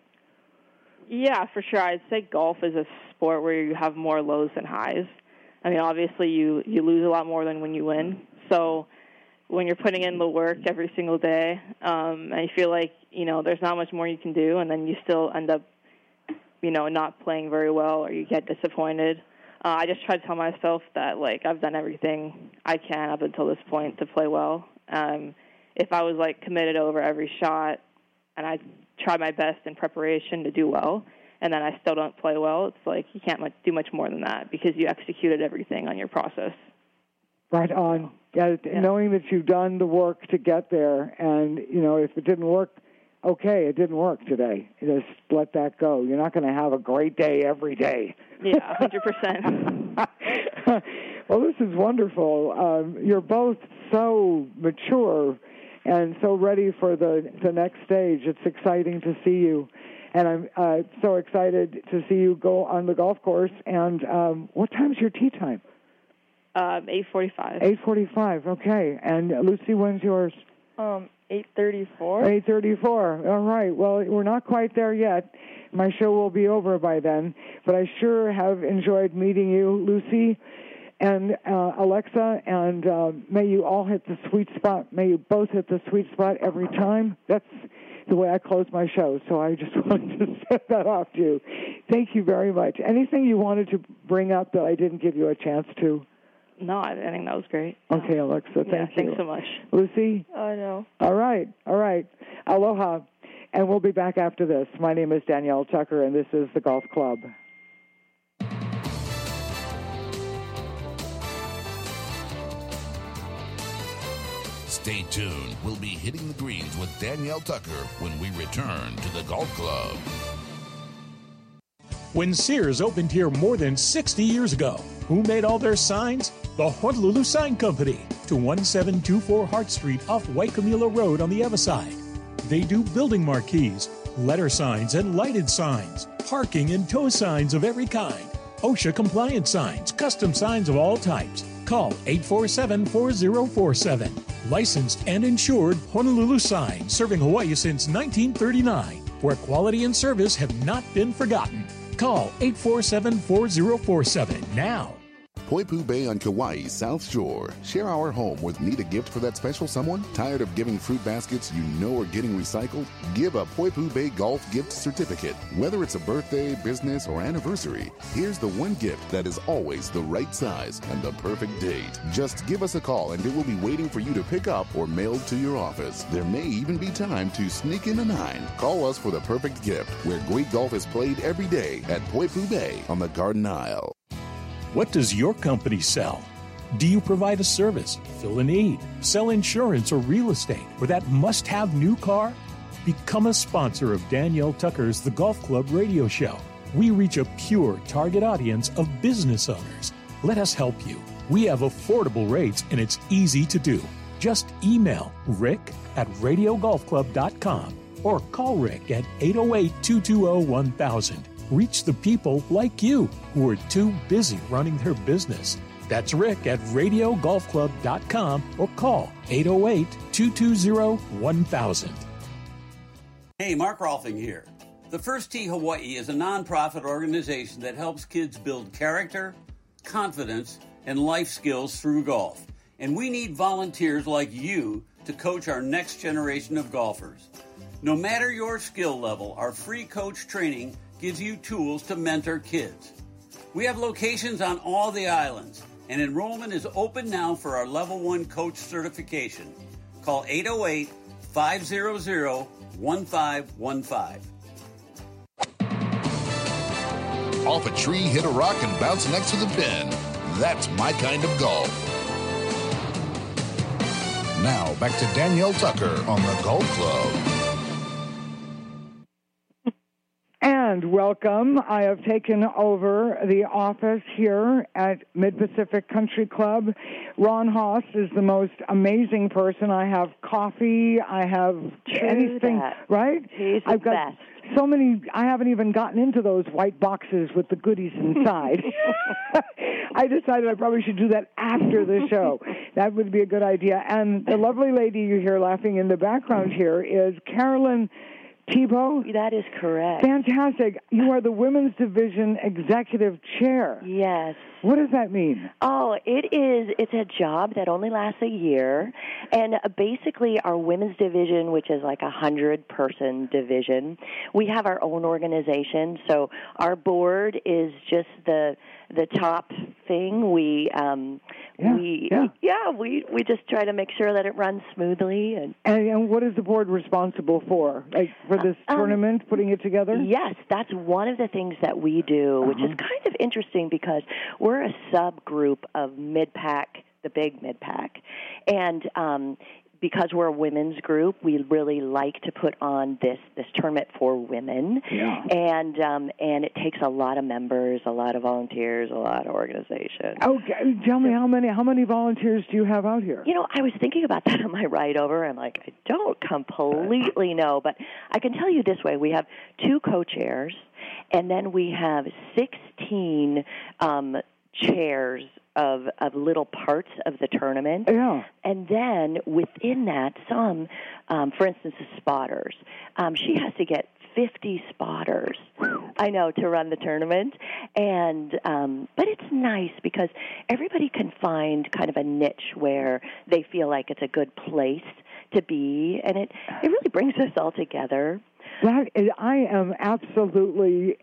Yeah, for sure. I'd say golf is a sport where you have more lows than highs. I mean, obviously you, you lose a lot more than when you win. So when you're putting in the work every single day, um, and you feel like, you know, there's not much more you can do, and then you still end up, you know, not playing very well, or you get disappointed. Uh, I just try to tell myself that, like, I've done everything I can up until this point to play well. Um, if I was, like, committed over every shot and I try my best in preparation to do well, and then I still don't play well, it's like you can't much, do much more than that because you executed everything on your process. Right on. Yeah, yeah. Knowing that you've done the work to get there, and, you know, if it didn't work, okay, it didn't work today. Just let that go. You're not going to have a great day every day. Yeah, one hundred percent. Well, this is wonderful. Um, you're both so mature and so ready for the, the next stage. It's exciting to see you. And I'm uh, so excited to see you go on the golf course. And um, what time's your tee time? Um, eight forty-five. eight forty-five, okay. And uh, Lucy, when's yours? Um, eight thirty-four. eight thirty-four. All right. Well, we're not quite there yet. My show will be over by then. But I sure have enjoyed meeting you, Lucy and uh, Alexa. And uh, may you all hit the sweet spot. May you both hit the sweet spot every time. That's the way I close my show. So I just wanted to set that off to you. Thank you very much. Anything you wanted to bring up that I didn't give you a chance to? No, I think that was great. Okay, Alexa, thank yeah, you. Thanks so much. Lucy? I know. All right, all right. Aloha. And we'll be back after this. My name is Danielle Tucker, and this is the Golf Club. Stay tuned. We'll be hitting the greens with Danielle Tucker when we return to the Golf Club. When Sears opened here more than sixty years ago, who made all their signs? The Honolulu Sign Company, to one seven two four Hart Street off Waikimila Road on the other side. They do building marquees, letter signs and lighted signs, parking and tow signs of every kind, OSHA compliant signs, custom signs of all types. Call eight four seven, four zero four seven. Licensed and insured Honolulu Sign, serving Hawaii since nineteen thirty-nine, where quality and service have not been forgotten. Call eight four seven, four zero four seven now. Poipu Bay on Kauai's South Shore. Share our home with need a gift for that special someone? Tired of giving fruit baskets you know are getting recycled? Give a Poipu Bay Golf gift certificate. Whether it's a birthday, business, or anniversary, here's the one gift that is always the right size and the perfect date. Just give us a call and it will be waiting for you to pick up or mailed to your office. There may even be time to sneak in a nine. Call us for the perfect gift, where great golf is played every day at Poipu Bay on the Garden Isle. What does your company sell? Do you provide a service, fill a need, sell insurance or real estate, or that must-have new car? Become a sponsor of Danielle Tucker's The Golf Club radio show. We reach a pure target audience of business owners. Let us help you. We have affordable rates and it's easy to do. Just email rick at radio golf club dot com or call Rick at eight oh eight, two two zero, one thousand. Reach the people like you who are too busy running their business. That's Rick at radio golf club dot com or call eight oh eight, two two zero, one thousand. Hey, Mark Rolfing here. The First Tee Hawaii is a nonprofit organization that helps kids build character, confidence, and life skills through golf. And we need volunteers like you to coach our next generation of golfers. No matter your skill level, our free coach training gives you tools to mentor kids. We have locations on all the islands, and enrollment is open now for our Level one Coach certification. Call eight oh eight, five hundred, one five one five. Off a tree, hit a rock, and bounce next to the pin. That's my kind of golf. Now, back to Danielle Tucker on the Golf Club. And welcome. I have taken over the office here at Mid-Pacific Country Club. Ron Haas is the most amazing person. I have coffee. I have True anything, that. right? He's the I've got best. so many. I haven't even gotten into those white boxes with the goodies inside. I decided I probably should do that after the show. That would be a good idea. And the lovely lady you hear laughing in the background here is Carolyn Thibault? That is correct. Fantastic. You are the Women's Division Executive Chair. Yes. What does that mean? Oh, it is, it's a job that only lasts a year. And uh, basically our women's division, which is like a hundred-person division, we have our own organization. So our board is just the the top thing. We, um, Yeah, we, yeah. yeah, we, we just try to make sure that it runs smoothly. And And, and what is the board responsible for? Like for this Um, tournament, putting it together? Yes, that's one of the things that we do, which Uh-huh. is kind of interesting because we're a subgroup of mid-pack, the big mid-pack. And um, because we're a women's group, we really like to put on this, this tournament for women. Yeah. And um, and it takes a lot of members, a lot of volunteers, a lot of organization. Okay, tell me how many how many volunteers do you have out here? You know, I was thinking about that on my ride over. I'm like, I don't completely know, but I can tell you this way. We have two co-chairs, and then we have sixteen um, chairs of, of little parts of the tournament. Yeah. And then within that, some, um, for instance, the spotters. Um, she has to get fifty spotters, I know, to run the tournament. And um, but it's nice because everybody can find kind of a niche where they feel like it's a good place to be, and it, it really brings us all together. That is, I am absolutely,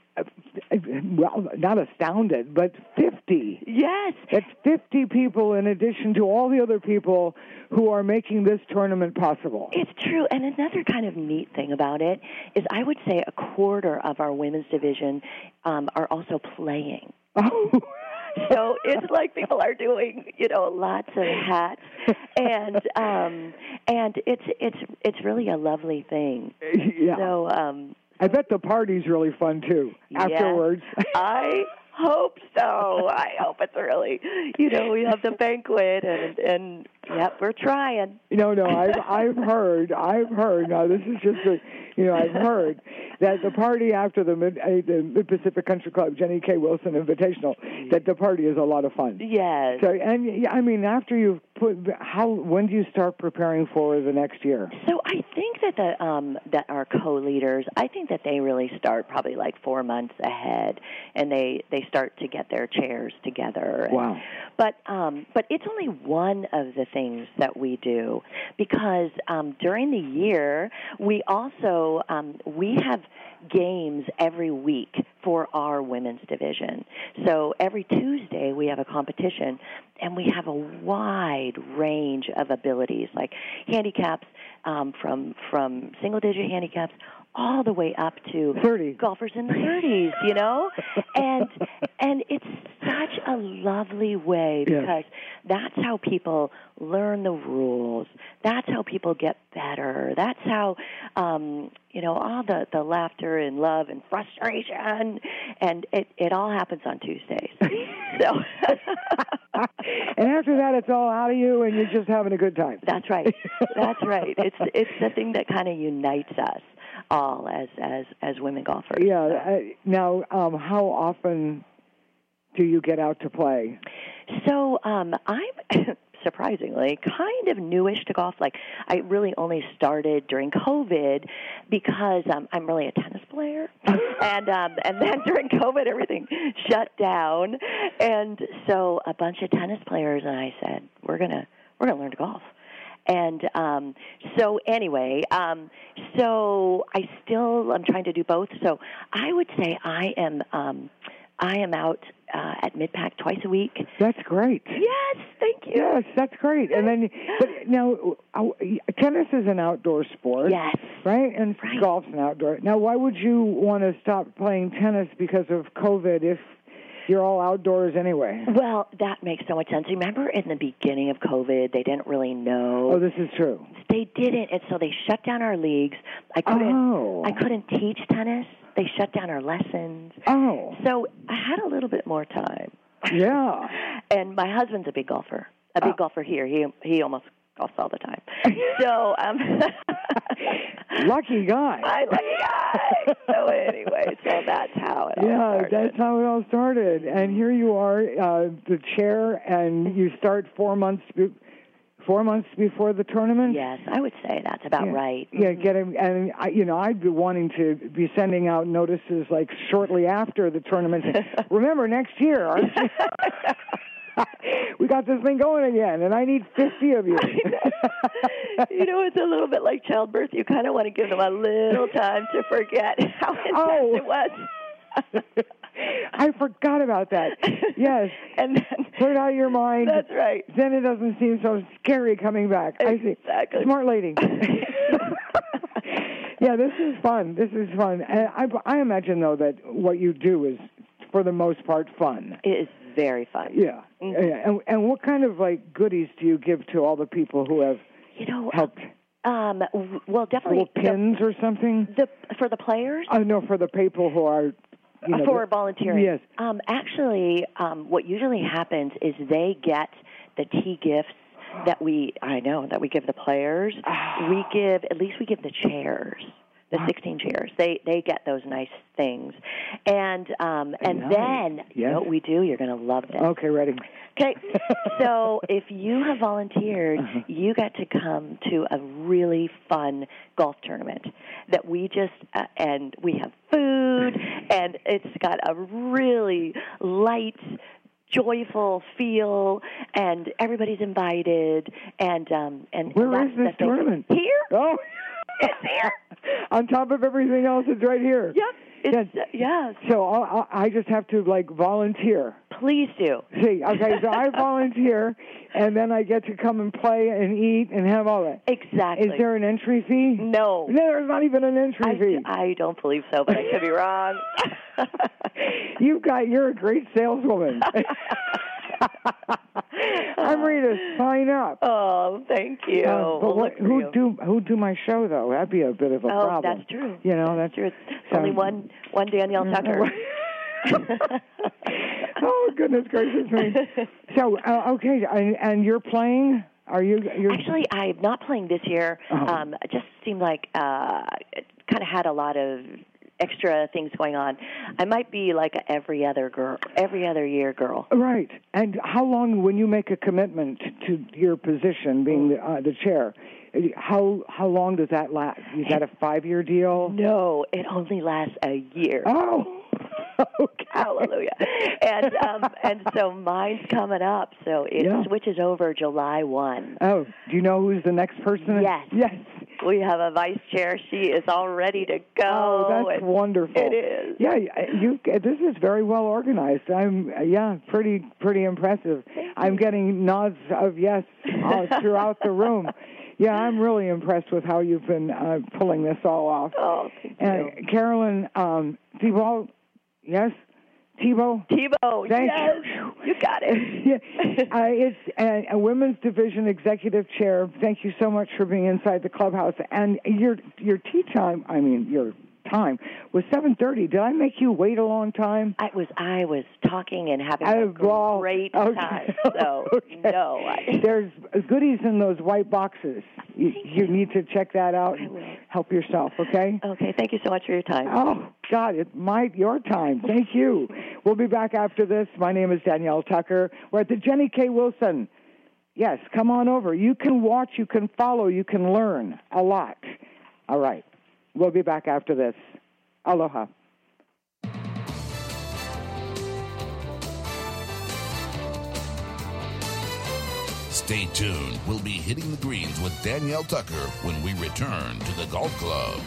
well, not astounded, but fifty. Yes. That's fifty people in addition to all the other people who are making this tournament possible. It's true. And another kind of neat thing about it is I would say a quarter of our women's division um, are also playing. Oh. So it's like people are doing, you know, lots of hats, and um, and it's it's it's really a lovely thing. Yeah. So um, I bet the party's really fun too afterwards. Yeah, I hope so. I hope it's really, you know, we have the banquet, and and yep, we're trying. No, no, I've I've heard, I've heard. Now this is just a, you know, I've heard that the party after the Mid, uh, the Mid Pacific Country Club Jenny K. Wilson Invitational, that the party is a lot of fun. Yes. So, and yeah, I mean, after you've put, how when do you start preparing for the next year? So I think that the um, that our co-leaders, I think that they really start probably like four months ahead, and they, they start to get their chairs together. And, Wow. But um, but it's only one of the things that we do, because um, during the year we also um, we have games every week for our women's division. So every Tuesday we have a competition, and we have a wide range of abilities, like handicaps um, from from single-digit handicaps all the way up to thirty golfers in the thirties, you know? And and it's such a lovely way, because Yes. that's how people learn the rules. That's how people get better. That's how, um, you know, all the, the laughter and love and frustration, and it, it all happens on Tuesdays. So And after that, it's all out of you, and you're just having a good time. That's right. That's right. It's it's the thing that kind of unites us all as as as women golfers. Yeah. Uh, now, um, how often do you get out to play? So um, I'm surprisingly kind of newish to golf. Like I really only started during COVID because um, I'm really a tennis player, and um, and then during COVID everything shut down, and so a bunch of tennis players and I said we're gonna we're gonna learn to golf. And um, so anyway, um, so I still I'm trying to do both. So I would say I am um, I am out uh, at Mid-Pac twice a week. That's great. Yes, thank you. Yes, that's great. And then, but now, uh, tennis is an outdoor sport. Yes. Right? And right. golf's an outdoor. Now, why would you want to stop playing tennis because of COVID if you're all outdoors anyway? Well, that makes so much sense. Remember in the beginning of COVID, they didn't really know. Oh, this is true. They didn't, and so they shut down our leagues. I couldn't. Oh. I couldn't teach tennis. They shut down our lessons. Oh. So I had a little bit more time. Yeah. And my husband's a big golfer. A big uh. golfer here. He he almost golfs all the time. So um lucky guy. I lucky guy. So anyway, so that's how it all yeah, started. Yeah, that's how it all started. And here you are, uh, the chair, and you start four months be- Four months before the tournament? Yes, I would say that's about yeah. right. Yeah, getting and I, you know, I'd be wanting to be sending out notices like shortly after the tournament. Remember next year, aren't you? We got this thing going again, and I need fifty of you. You know, it's a little bit like childbirth. You kind of want to give them a little time to forget how intense oh. it was. I forgot about that. Yes. And then, put it out of your mind. That's right. Then it doesn't seem so scary coming back. Exactly. I see. Smart lady. Yeah, this is fun. This is fun. And I, I imagine, though, that what you do is, for the most part, fun. It is very fun. Yeah. Mm-hmm. Yeah. And, and what kind of, like, goodies do you give to all the people who have you know, helped? Um, well, definitely. Little pins the, or something? The For the players? Oh, no, for the people who are... You know, for volunteering. Yes. Um, actually, um, what usually happens is they get the tea gifts that we, I know, that we give the players. We give, at least we give the chairs, the sixteen chairs. They they get those nice things. And um, and nice. then, yes. you know what we do? You're going to love this. Okay, ready. Okay, so if you have volunteered, uh-huh. you get to come to a really fun golf tournament that we just, uh, and we have food, and it's got a really light, joyful feel, and everybody's invited, and um, and where and is this tournament? Here. Oh, it's here. On top of everything else, it's right here. Yep. It's, yes. Uh, yes. So I'll, I just have to like volunteer. Please do. See, okay, so I volunteer, and then I get to come and play and eat and have all that. Exactly. Is there an entry fee? No. No, there's not even an entry I, fee. I don't believe so, but I could be wrong. You've got, you're a great saleswoman. I'm ready to sign up. Oh, thank you. Uh, but we'll what, who you. do who do my show though? That'd be a bit of a oh, problem. that's true. You know, that's, that's true. It's so, only one one Danielle Tucker. Oh goodness gracious me! So uh, okay, and, and you're playing? Are you? You're... Actually, I'm not playing this year. Oh. Um, it just seemed like uh, it kind of had a lot of extra things going on. I might be like a every other girl, every other year girl. Right. And how long, when you make a commitment to your position, being the, uh, the chair, how how long does that last? Is that a five-year deal? No, it only lasts a year. Oh. Okay. Hallelujah. And um, and so mine's coming up, so it yeah. switches over July first. Oh, do you know who's the next person? Yes. Yes. We have a vice chair. She is all ready to go. Oh, that's and wonderful. It is. Yeah, you. This is very well organized. I'm, yeah, pretty pretty impressive. I'm getting nods of yes uh, throughout the room. Yeah, I'm really impressed with how you've been uh, pulling this all off. Oh, thank and you. Carolyn, um, Thibault, yes? Thibault? Thibault, Thank yes. you. You got it. Yeah. uh, it's a, a women's division executive chair. Thank you so much for being inside the clubhouse. And your your tea time, I mean, your time. Was seven thirty? Did I make you wait a long time? I was I was talking and having I, a well, great okay. time. So okay. no, I, there's goodies in those white boxes. You, you need to check that out and help yourself. Okay. Okay. Thank you so much for your time. Oh God, it's my your time. Thank you. We'll be back after this. My name is Danielle Tucker. We're at the Jenny K. Wilson. Yes, come on over. You can watch, you can follow, you can learn a lot. All right. We'll be back after this. Aloha. Stay tuned. We'll be hitting the greens with Danielle Tucker when we return to the Golf Club.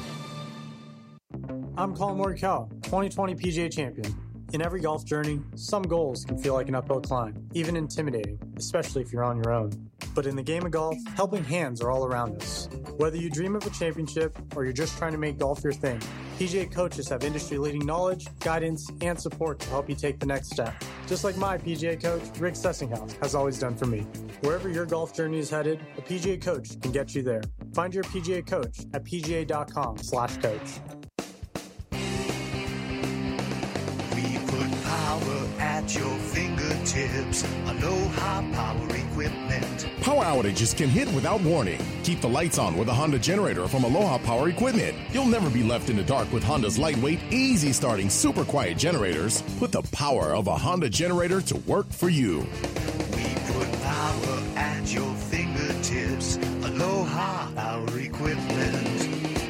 I'm Colin Morikawa, twenty twenty P G A champion. In every golf journey, some goals can feel like an uphill climb, even intimidating, especially if you're on your own. But in the game of golf, helping hands are all around us. Whether you dream of a championship or you're just trying to make golf your thing, P G A coaches have industry-leading knowledge, guidance, and support to help you take the next step. Just like my P G A coach, Rick Sessinghaus, has always done for me. Wherever your golf journey is headed, a P G A coach can get you there. Find your P G A coach at p g a dot com slash coach. Power at your fingertips. Aloha Power Equipment. Power outages can hit without warning. Keep the lights on with a Honda generator from Aloha Power Equipment. You'll never be left in the dark with Honda's lightweight, easy-starting, super quiet generators. Put the power of a Honda generator to work for you. We put power at your fingertips. Aloha Power Equipment.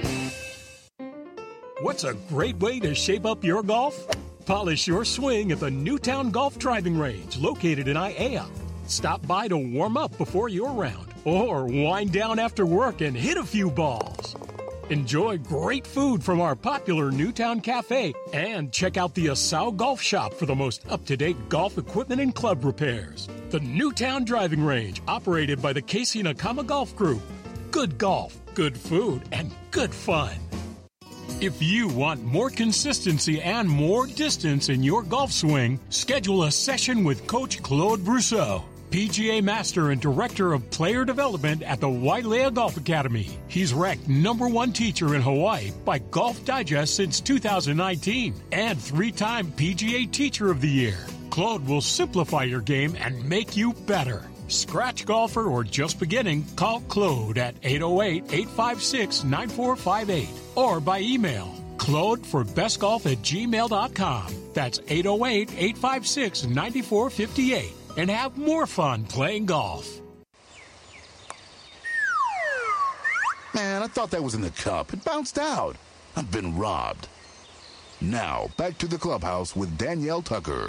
What's a great way to shape up your golf? Polish your swing at the Newtown Golf Driving Range, located in Aiea. Stop by to warm up before your round, or wind down after work and hit a few balls. Enjoy great food from our popular Newtown Cafe, and check out the Asau Golf Shop for the most up-to-date golf equipment and club repairs. The Newtown Driving Range, operated by the Casey Nakama Golf Group. Good golf, good food, and good fun. If you want more consistency and more distance in your golf swing, schedule a session with Coach Claude Brousseau, P G A Master and Director of Player Development at the Wailea Golf Academy. He's ranked number one teacher in Hawaii by Golf Digest since two thousand nineteen and three-time P G A Teacher of the Year. Claude will simplify your game and make you better. Scratch golfer or just beginning, call Claude at eight oh eight, eight five six, nine four five eight or by email claude for best golf at gmail dot com. That's eight oh eight, eight five six, nine four five eight and have more fun playing golf. Man, I thought that was in the cup. It bounced out. I've been robbed. Now, back to the clubhouse with Danielle Tucker.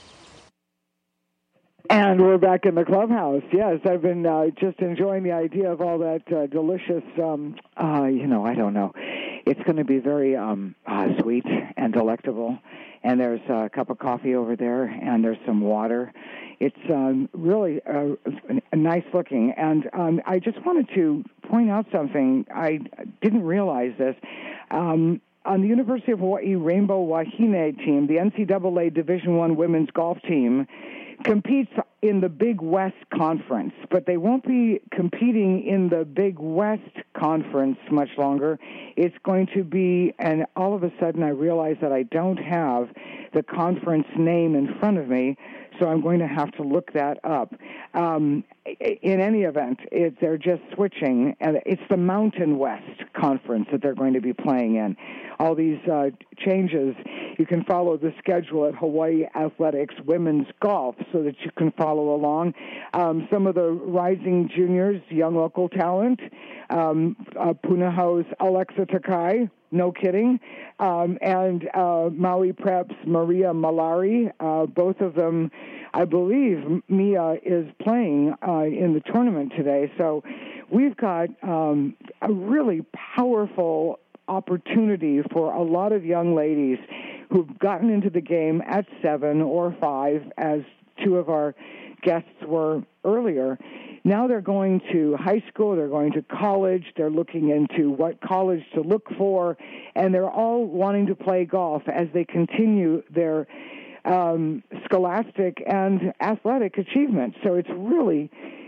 And we're back in the clubhouse. Yes, I've been uh, just enjoying the idea of all that uh, delicious, um, uh, you know, I don't know. It's going to be very um, uh, sweet and delectable. And there's a cup of coffee over there, and there's some water. It's um, really uh, nice looking. And um, I just wanted to point out something. I didn't realize this. Um, on the University of Hawaii Rainbow Wahine team, the N C double A Division I women's golf team competes in the Big West Conference, but they won't be competing in the Big West Conference much longer. It's going to be, and all of a sudden I realize that I don't have the conference name in front of me, so I'm going to have to look that up. Um, in any event, it, they're just switching, and it's the Mountain West Conference that they're going to be playing in. All these uh, changes, you can follow the schedule at Hawaii Athletics Women's Golf so that you can follow along. Um, some of the rising juniors, young local talent, um, uh, Punahou's Alexa Takai, no kidding, um, and uh, Maui Prep's Maria Malari, uh, both of them, I believe Mia is playing uh, in the tournament today. So we've got um, a really powerful opportunity for a lot of young ladies who've gotten into the game at seven or five, as two of our guests were earlier. Now they're going to high school, they're going to college, they're looking into what college to look for, and they're all wanting to play golf as they continue their um, scholastic and athletic achievements. So it's really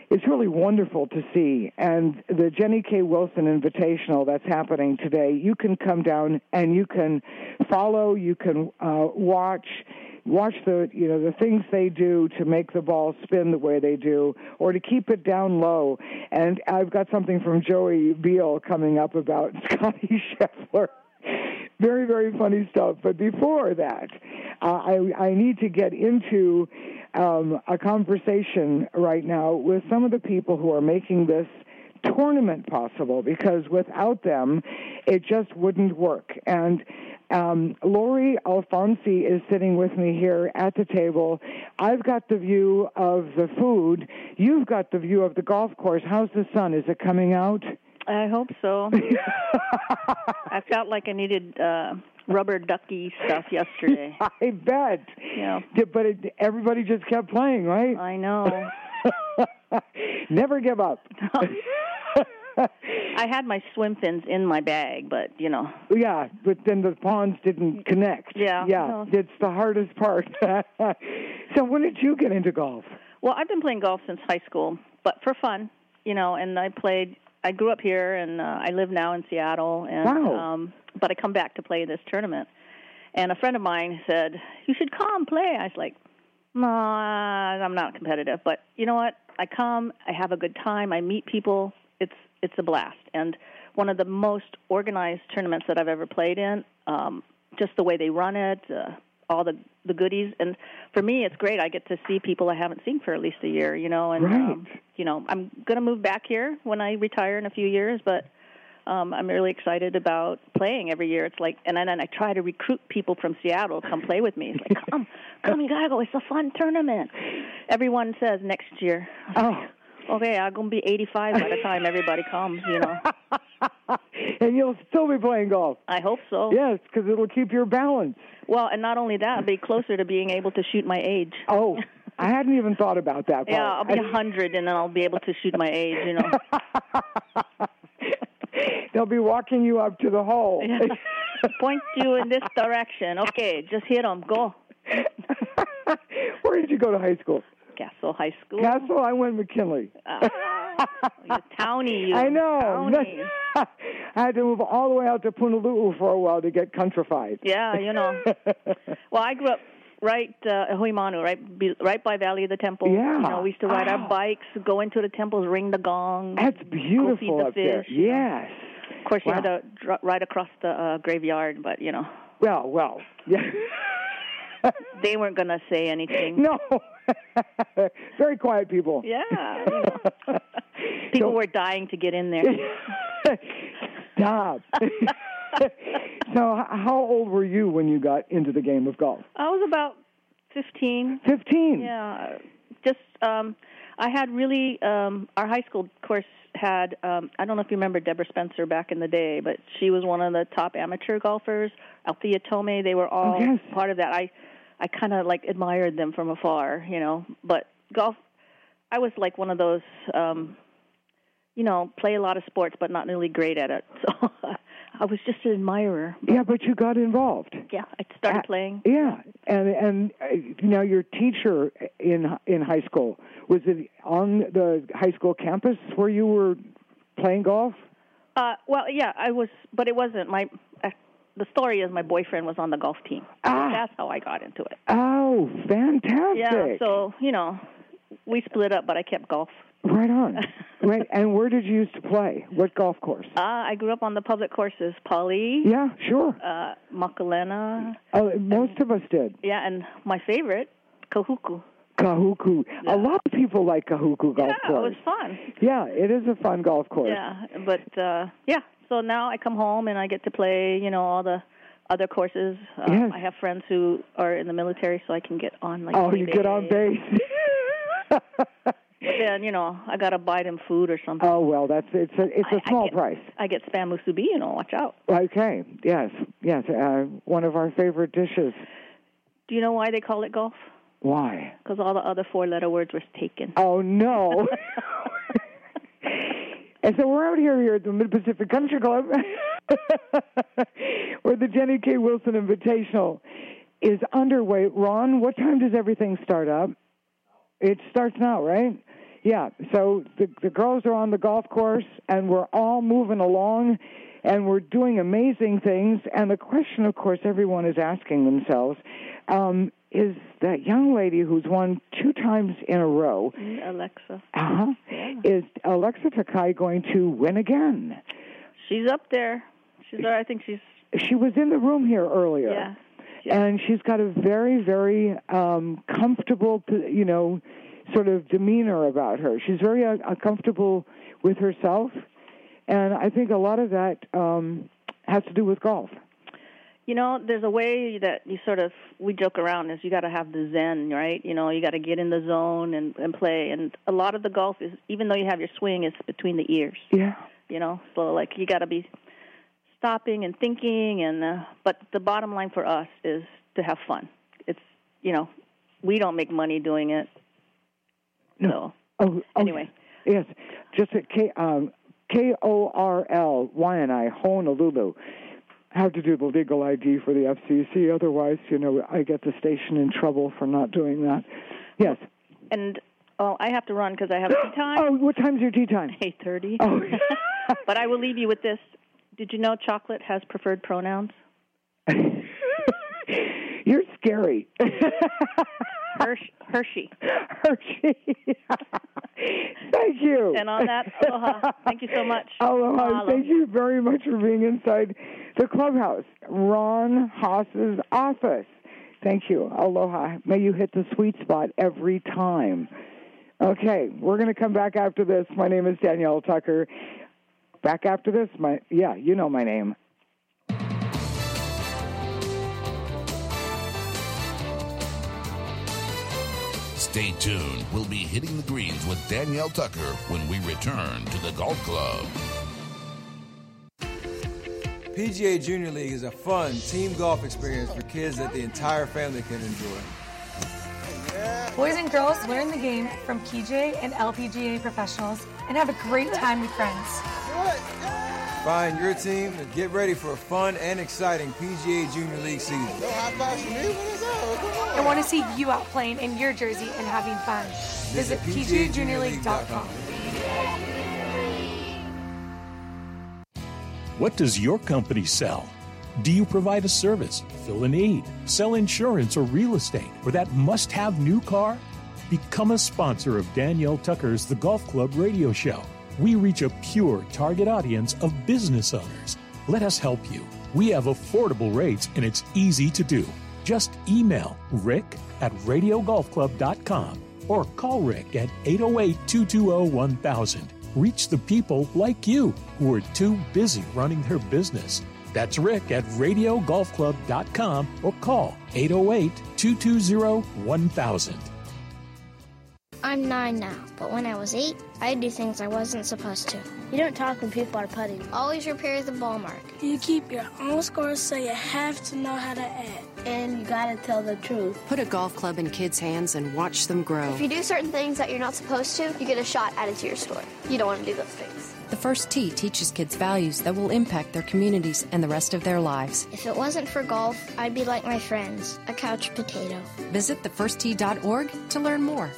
it's really wonderful to see. And the Jenny K. Wilson Invitational that's happening today, you can come down and you can follow, you can uh, watch, watch the you know the things they do to make the ball spin the way they do, or to keep it down low. And I've got something from Joey Beal coming up about Scotty Scheffler. Very, very funny stuff. But before that, uh, I, I need to get into um, a conversation right now with some of the people who are making this tournament possible, because without them, it just wouldn't work. And um, Lori Alfonsi is sitting with me here at the table. I've got the view of the food. You've got the view of the golf course. How's the sun? Is it coming out? I hope so. I felt like I needed uh, rubber ducky stuff yesterday. I bet. Yeah. But it, everybody just kept playing, right? I know. Never give up. I had my swim fins in my bag, but, you know. Yeah, but then the ponds didn't connect. Yeah. Yeah, No. it's the hardest part. So when did you get into golf? Well, I've been playing golf since high school, but for fun, you know, and I played... I grew up here, and uh, I live now in Seattle, and Wow. um, but I come back to play this tournament. And a friend of mine said, you should come play. I was like, no, I'm not competitive. But you know what? I come, I have a good time, I meet people. It's it's a blast. And one of the most organized tournaments that I've ever played in, um, just the way they run it, uh, all the, the goodies. And for me, it's great. I get to see people I haven't seen for at least a year, you know. And, Right. um, you know, I'm going to move back here when I retire in a few years, but um, I'm really excited about playing every year. It's like, and then and I try to recruit people from Seattle to come play with me. It's like, come, come, you got to go. It's a fun tournament. Everyone says next year. Oh. Okay, I'm going to be eighty-five by the time everybody comes, you know. And you'll still be playing golf. I hope so. Yes, because it'll keep your balance. Well, and not only that, be closer to being able to shoot my age. Oh, I hadn't even thought about that part. Yeah, I'll be one hundred, and then I'll be able to shoot my age, you know. They'll be walking you up to the hole. Yeah. Point you in this direction. Okay, just hit them. Go. Where did you go to high school? Castle High School. Castle, I went McKinley. Uh, you townie, you. I know. Townie. I had to move all the way out to Punaluu for a while to get countrified. Yeah, you know. Well, I grew up right uh, Huimanu, right, be, right by Valley of the Temple. Yeah. You know, we used to ride Oh. our bikes, go into the temples, ring the gong. That's Go feed beautiful the up fish. there. Yes. Of course, you Wow. had to dr- ride across the uh, graveyard, but you know. Well, well, yeah. They weren't going to say anything. No. Very quiet people. Yeah. You know. People were dying to get in there. Stop. So, h- how old were you when you got into the game of golf? I was about fifteen. Fifteen. Yeah. Just um, I had really um, our high school course had um, I don't know if you remember Deborah Spencer back in the day, but she was one of the top amateur golfers. Althea Tomei, they were all Oh, yes. part of that. I I kind of like admired them from afar, you know. But golf, I was like one of those, um, you know, play a lot of sports but not really great at it. So I was just an admirer. Yeah, but you got involved. Yeah, I started Uh, playing. Yeah, and and uh, now your teacher in in high school, was it on the high school campus where you were playing golf? Uh, well, yeah, I was, but it wasn't my. Uh, the story is my boyfriend was on the golf team. Ah. That's how I got into it. Oh, fantastic! Yeah, so you know, we split up, but I kept golf. Right on. Right, and where did you used to play? What golf course? Uh, I grew up on the public courses, Pauley. Yeah, sure. Uh, Makalena. Oh, most of us did. Yeah, and my favorite, Kahuku. Kahuku. Yeah. A lot of people like Kahuku golf Yeah, course. it was fun. Yeah, it is a fun golf course. Yeah, but uh, yeah. So now I come home and I get to play, you know, all the other courses. Um, Yes. I have friends who are in the military, so I can get on like. Oh, three you get on days. base. But then, you know, I got to buy them food or something. Oh, well, that's it's a it's a I- I small get- price. I get spam musubi, you know, watch out. Okay. Yes. Yes. Uh, one of our favorite dishes. Do you know why they call it golf? Why? Because all the other four-letter words were taken. Oh no. And so we're out here here at the Mid-Pacific Country Club, where the Jenny K. Wilson Invitational is underway. Ron, what time does everything start up? It starts now, right? yeah. So the the girls are on the golf course, and we're all moving along, and we're doing amazing things. And the question, of course, everyone is asking themselves, um, is that young lady who's won two times in a row, Alexa. uh-huh, Yeah. is Alexa Takai going to win again? She's up there. She's. I think she's. She was in the room here earlier. Yeah. And she's got a very, very um, comfortable, you know, sort of demeanor about her. She's very uh, comfortable with herself, and I think a lot of that um, has to do with golf. You know, there's a way that you sort of, we joke around, is you got to have the zen, right? You know, you got to get in the zone and, and play. And a lot of the golf is, even though you have your swing, it's between the ears. Yeah. You know, so like you got to be stopping and thinking, and uh, but the bottom line for us is to have fun. It's, you know, we don't make money doing it. No. So, oh, anyway. Yes, just at K, um, K O R L Y N I, Honolulu. Have to do the legal I D for the F C C. Otherwise, you know, I get the station in trouble for not doing that. Yes. And oh, I have to run because I have tea time. Oh, what time's your tea time? eight thirty. Oh. But I will leave you with this. Did you know chocolate has preferred pronouns? You're scary. Hershey. Hershey. Hershey. Thank you. And on that, aloha. Thank you so much. Aloha. Mahalo. Thank you very much for being inside the clubhouse, Ron Haas's office. Thank you. Aloha. May you hit the sweet spot every time. Okay, we're going to come back after this. My name is Danielle Tucker. Back after this, my yeah, you know my name. Stay tuned. We'll be hitting the greens with Danielle Tucker when we return to the Golf Club. P G A Junior League is a fun team golf experience for kids that the entire family can enjoy. Boys and girls learn the game from P G A and L P G A professionals and have a great time with friends. Find your team and get ready for a fun and exciting P G A Junior League season. I want to see you out playing in your jersey and having fun. Visit P G A Junior League dot com. What does your company sell? Do you provide a service, fill a need, sell insurance or real estate, or that must-have new car? Become a sponsor of Danielle Tucker's The Golf Club radio show. We reach a pure target audience of business owners. Let us help you. We have affordable rates, and it's easy to do. Just email Rick at radio golf club dot com or call Rick at eight oh eight, two two zero, one thousand. Reach the people like you who are too busy running their business. That's Rick at radio golf club dot com or call eight oh eight, two two zero, one thousand. I'm nine now, but when I was eight, I'd do things I wasn't supposed to. You don't talk when people are putting. Always repair the ball mark. You keep your own scores, so you have to know how to add. And you gotta tell the truth. Put a golf club in kids' hands and watch them grow. If you do certain things that you're not supposed to, you get a shot added to your score. You don't want to do those things. The First Tee teaches kids values that will impact their communities and the rest of their lives. If it wasn't for golf, I'd be like my friends, a couch potato. Visit the first tee dot org to learn more.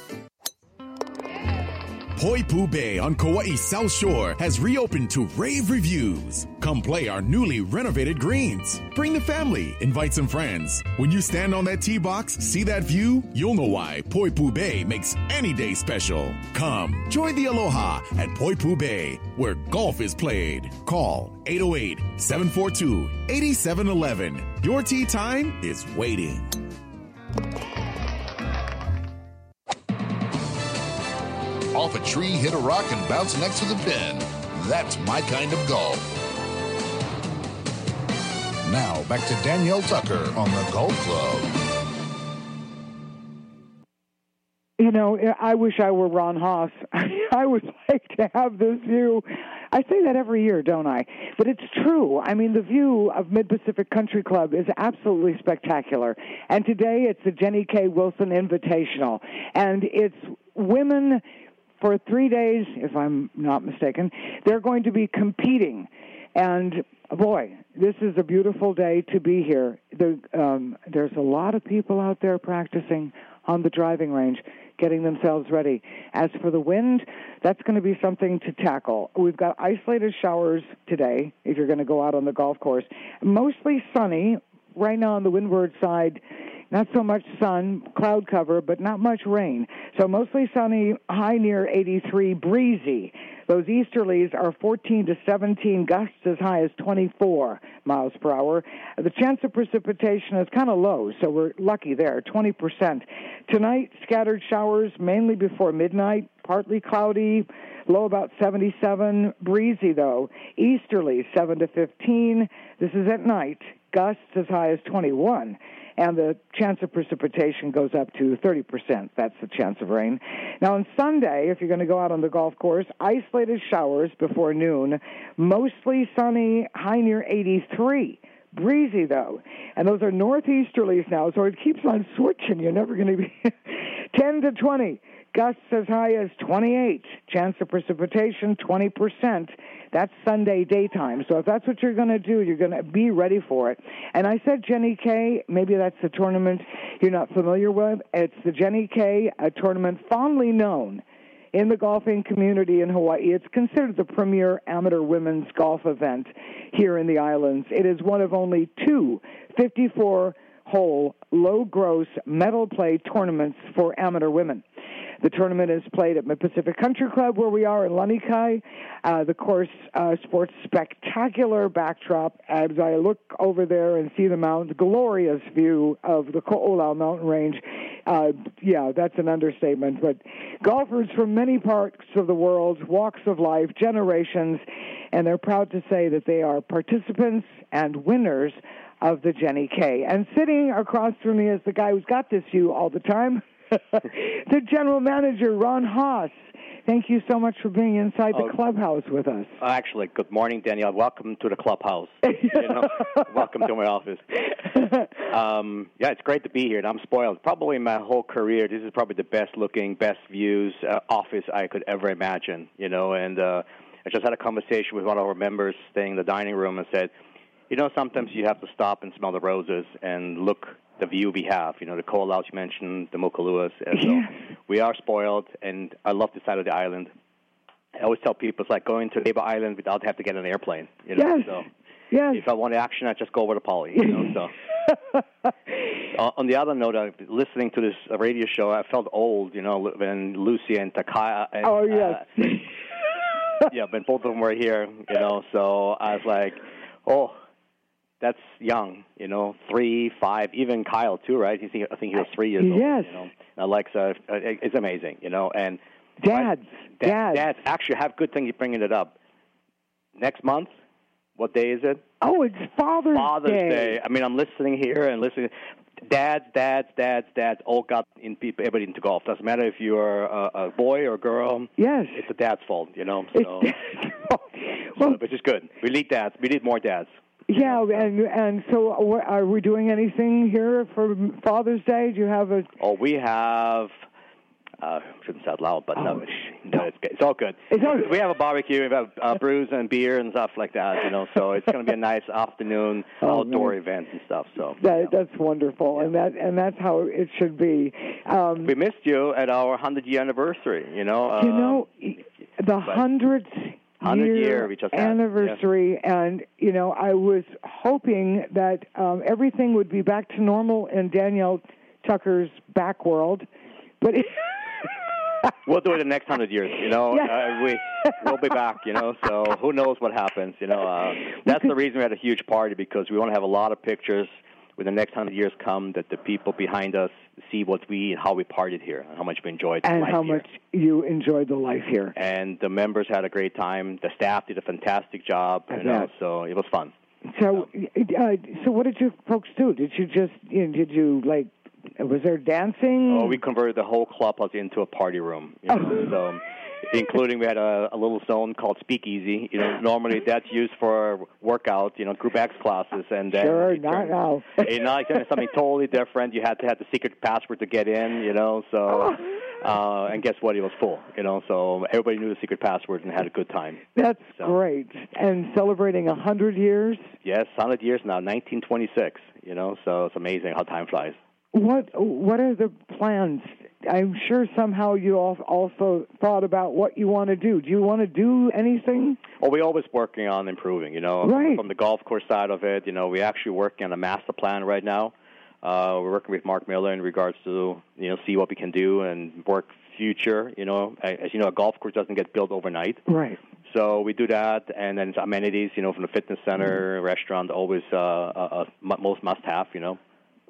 Poipu Bay on Kauai's South Shore has reopened to rave reviews. Come play our newly renovated greens. Bring the family, invite some friends. When you stand on that tee box, see that view, you'll know why Poipu Bay makes any day special. Come, join the aloha at Poipu Bay, where golf is played. Call eight oh eight, seven four two, eight seven one one. Your tee time is waiting. Off a tree, hit a rock, and bounce next to the pin. That's my kind of golf. Now, back to Danielle Tucker on the Golf Club. You know, I wish I were Ron Haas. I would like to have this view. I say that every year, don't I? But it's true. I mean, the view of Mid-Pacific Country Club is absolutely spectacular. And today it's the Jenny K. Wilson Invitational. And it's women for three days, if I'm not mistaken. They're going to be competing. And, boy, this is a beautiful day to be here. The, um, there's a lot of people out there practicing on the driving range. getting themselves ready. As for the wind, that's going to be something to tackle. We've got isolated showers today if you're going to go out on the golf course. Mostly sunny. Right now on the windward side, not so much sun, cloud cover, but not much rain. So mostly sunny, high near eighty-three, breezy. Those easterlies are fourteen to seventeen, gusts as high as twenty-four miles per hour. The chance of precipitation is kind of low, so we're lucky there, twenty percent. Tonight, scattered showers, mainly before midnight, partly cloudy, low about seventy-seven, breezy though. Easterly, seven to fifteen. This is at night. Gusts as high as twenty-one. And the chance of precipitation goes up to thirty percent. That's the chance of rain. Now, on Sunday, if you're going to go out on the golf course, isolated showers before noon, mostly sunny, high near eighty-three. Breezy, though. And those are northeasterlies now, so it keeps on switching. You're never going to be ten to twenty. Gusts as high as twenty-eight. Chance of precipitation, twenty percent. That's Sunday daytime. So if that's what you're going to do, you're going to be ready for it. And I said Jenny K. Maybe that's the tournament you're not familiar with. It's the Jenny K. a tournament fondly known in the golfing community in Hawaii. It's considered the premier amateur women's golf event here in the islands. It is one of only two fifty-four-hole, low-gross medal play tournaments for amateur women. The tournament is played at Pacific Country Club, where we are in Lanikai. Uh, the course uh, sports spectacular backdrop as I look over there and see the mountains. Glorious view of the Ko'olau mountain range. Uh, yeah, that's an understatement. But golfers from many parts of the world, walks of life, generations, and they're proud to say that they are participants and winners of the Jenny K. And sitting across from me is the guy who's got this view all the time, the general manager, Ron Haas. Thank you so much for being inside the oh, clubhouse with us. Actually, good morning, Danielle. Welcome to the clubhouse. you know, welcome to my office. Um, yeah, it's great to be here, and I'm spoiled. Probably in my whole career, this is probably the best-looking, best views uh, office I could ever imagine. You know, and uh, I just had a conversation with one of our members staying in the dining room and said, you know, sometimes you have to stop and smell the roses and look the view we have. You know, the Ko'olaus you mentioned, the Mokaluas. And so yeah. We are spoiled, and I love this side of the island. I always tell people it's like going to Neighbor Island without having to get on an airplane. You know? Yes. So yes. If I want action, I just go over to Poly. You know, so. uh, on the other note, uh, listening to this uh, radio show, I felt old, you know, when Lucy and Takaya. And, oh, yes. Uh, yeah, but both of them were here, you know, so I was like, oh, that's young, you know, three, five, even Kyle, too, right? He's, I think he was three years old. Yes. You know? Alexa, uh, it's amazing, you know. And Dads, my, dads. Dads, actually have good thing you're bringing it up. Next month, what day is it? Oh, it's Father's, Father's Day. Day. I mean, I'm listening here and listening. Dads, dads, dads, dads all got in people, everybody into golf. Doesn't matter if you're a, a boy or a girl. Yes. It's the dad's fault, you know. So, well, so, which is good. We need dads. We need more dads. Yeah, and and so are we doing anything here for Father's Day? Do you have a? Oh, we have. Uh, shouldn't say out loud, but oh, no, it's, no, it's, it's all good. It's all good. We have a barbecue, we have uh, brews and beer and stuff like that, you know. So it's going to be a nice afternoon oh, outdoor nice. event and stuff. So that, yeah. that's wonderful, yeah. and that and that's how it should be. Um, we missed you at our hundred year anniversary. You know. Um, you know, the hundredth. Hundred year, year we just had. anniversary, yes. And you know, I was hoping that um, everything would be back to normal in Danielle Tucker's back world, but it we'll do it the next hundred years. You know, yeah. uh, we we'll be back. You know, so who knows what happens? You know, uh, that's the reason we had a huge party, because we want to have a lot of pictures when the next hundred years come, that the people behind us see what we, how we partied here, and how much we enjoyed and life how here. much you enjoyed the life here. And the members had a great time. The staff did a fantastic job. You know, so it was fun. So, uh, so what did you folks do? Did you just, you know, did you like? Was there dancing? Oh, we converted the whole clubhouse into a party room. You know, oh. So, including we had a, a little zone called Speakeasy. You know, normally that's used for workout, you know, group X classes, and then sure, not now. You know, it's something totally different. You had to have the secret password to get in. You know, so uh, and guess what? It was full. You know, so everybody knew the secret password and had a good time. That's so. great. And celebrating a hundred years. Yes, hundred years now, nineteen twenty-six. You know, so it's amazing how time flies. What What are the plans I'm sure somehow you al- also thought about what you want to do. Do you want to do anything? Well, we're always working on improving, you know, right. from the golf course side of it. You know, we're actually working on a master plan right now. Uh, we're working with Mark Miller in regards to, you know, see what we can do and work future. You know, as you know, a golf course doesn't get built overnight. Right. So we do that, and then amenities, you know, from the fitness center, mm-hmm. restaurant, always uh, a, a most must-have, you know.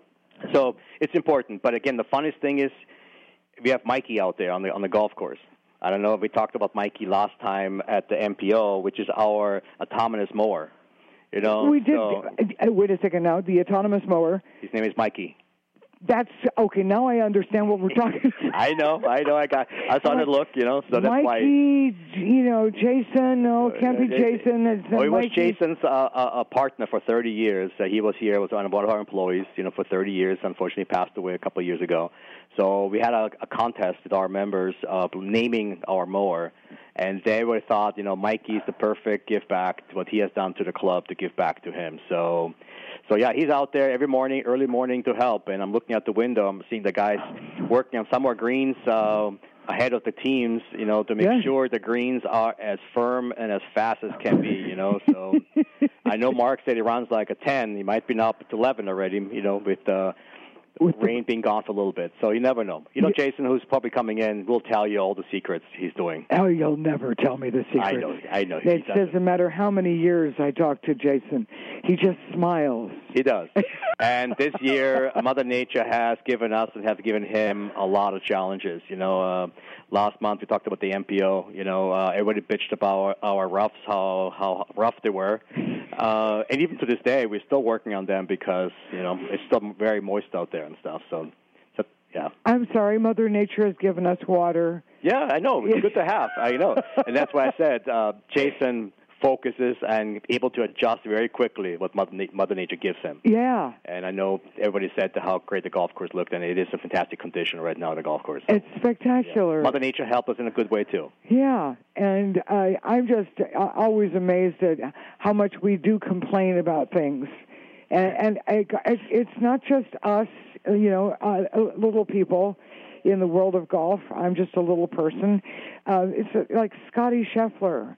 So it's important. But, again, the funniest thing is we have Mikey out there on the on the golf course. I don't know if we talked about Mikey last time at the M P O, which is our autonomous mower. You know, we did. So, uh, wait a second now. The autonomous mower. His name is Mikey. That's okay. Now I understand what we're talking about. I know, I know. I got. I saw it look, you know. So that's Mikey, why. You know, Jason. No, it can't be Jason. It's oh, he was Mikey. Jason's uh, a, a partner for thirty years. Uh, he was here. Was one of our employees. You know, for thirty years. Unfortunately, passed away a couple of years ago. So we had a, a contest with our members of naming our mower, and they would have thought, you know, Mikey's the perfect give back to what he has done to the club to give back to him. So. So, yeah, he's out there every morning, early morning to help. And I'm looking out the window. I'm seeing the guys working on some more greens uh, ahead of the teams, you know, to make yeah. sure the greens are as firm and as fast as can be, you know. So I know Mark said he runs like a ten. He might be up to eleven already, you know, with uh, with rain being gone for a little bit. So you never know. You know, Jason, who's probably coming in, will tell you all the secrets he's doing. Oh, you'll never tell me the secrets. I know. I know. It doesn't matter how many years I talk to Jason. He just smiles. He does. And this year, Mother Nature has given us and has given him a lot of challenges. You know, uh, last month we talked about the M P O. You know, uh, everybody bitched about our, our roughs, how how rough they were. Uh, and even to this day, we're still working on them because, you know, it's still very moist out there and stuff. So, so yeah. I'm sorry, Mother Nature has given us water. Yeah, I know. It's good to have. I know. And that's why I said uh, Jason focuses and able to adjust very quickly what Mother Nature gives him. Yeah. And I know everybody said how great the golf course looked, and it is a fantastic condition right now, the golf course. So, it's spectacular. Yeah. Mother Nature helped us in a good way, too. Yeah, and I, I'm just always amazed at how much we do complain about things. And, and I, it's not just us, you know, uh, little people in the world of golf. I'm just a little person. Uh, it's like Scotty Scheffler.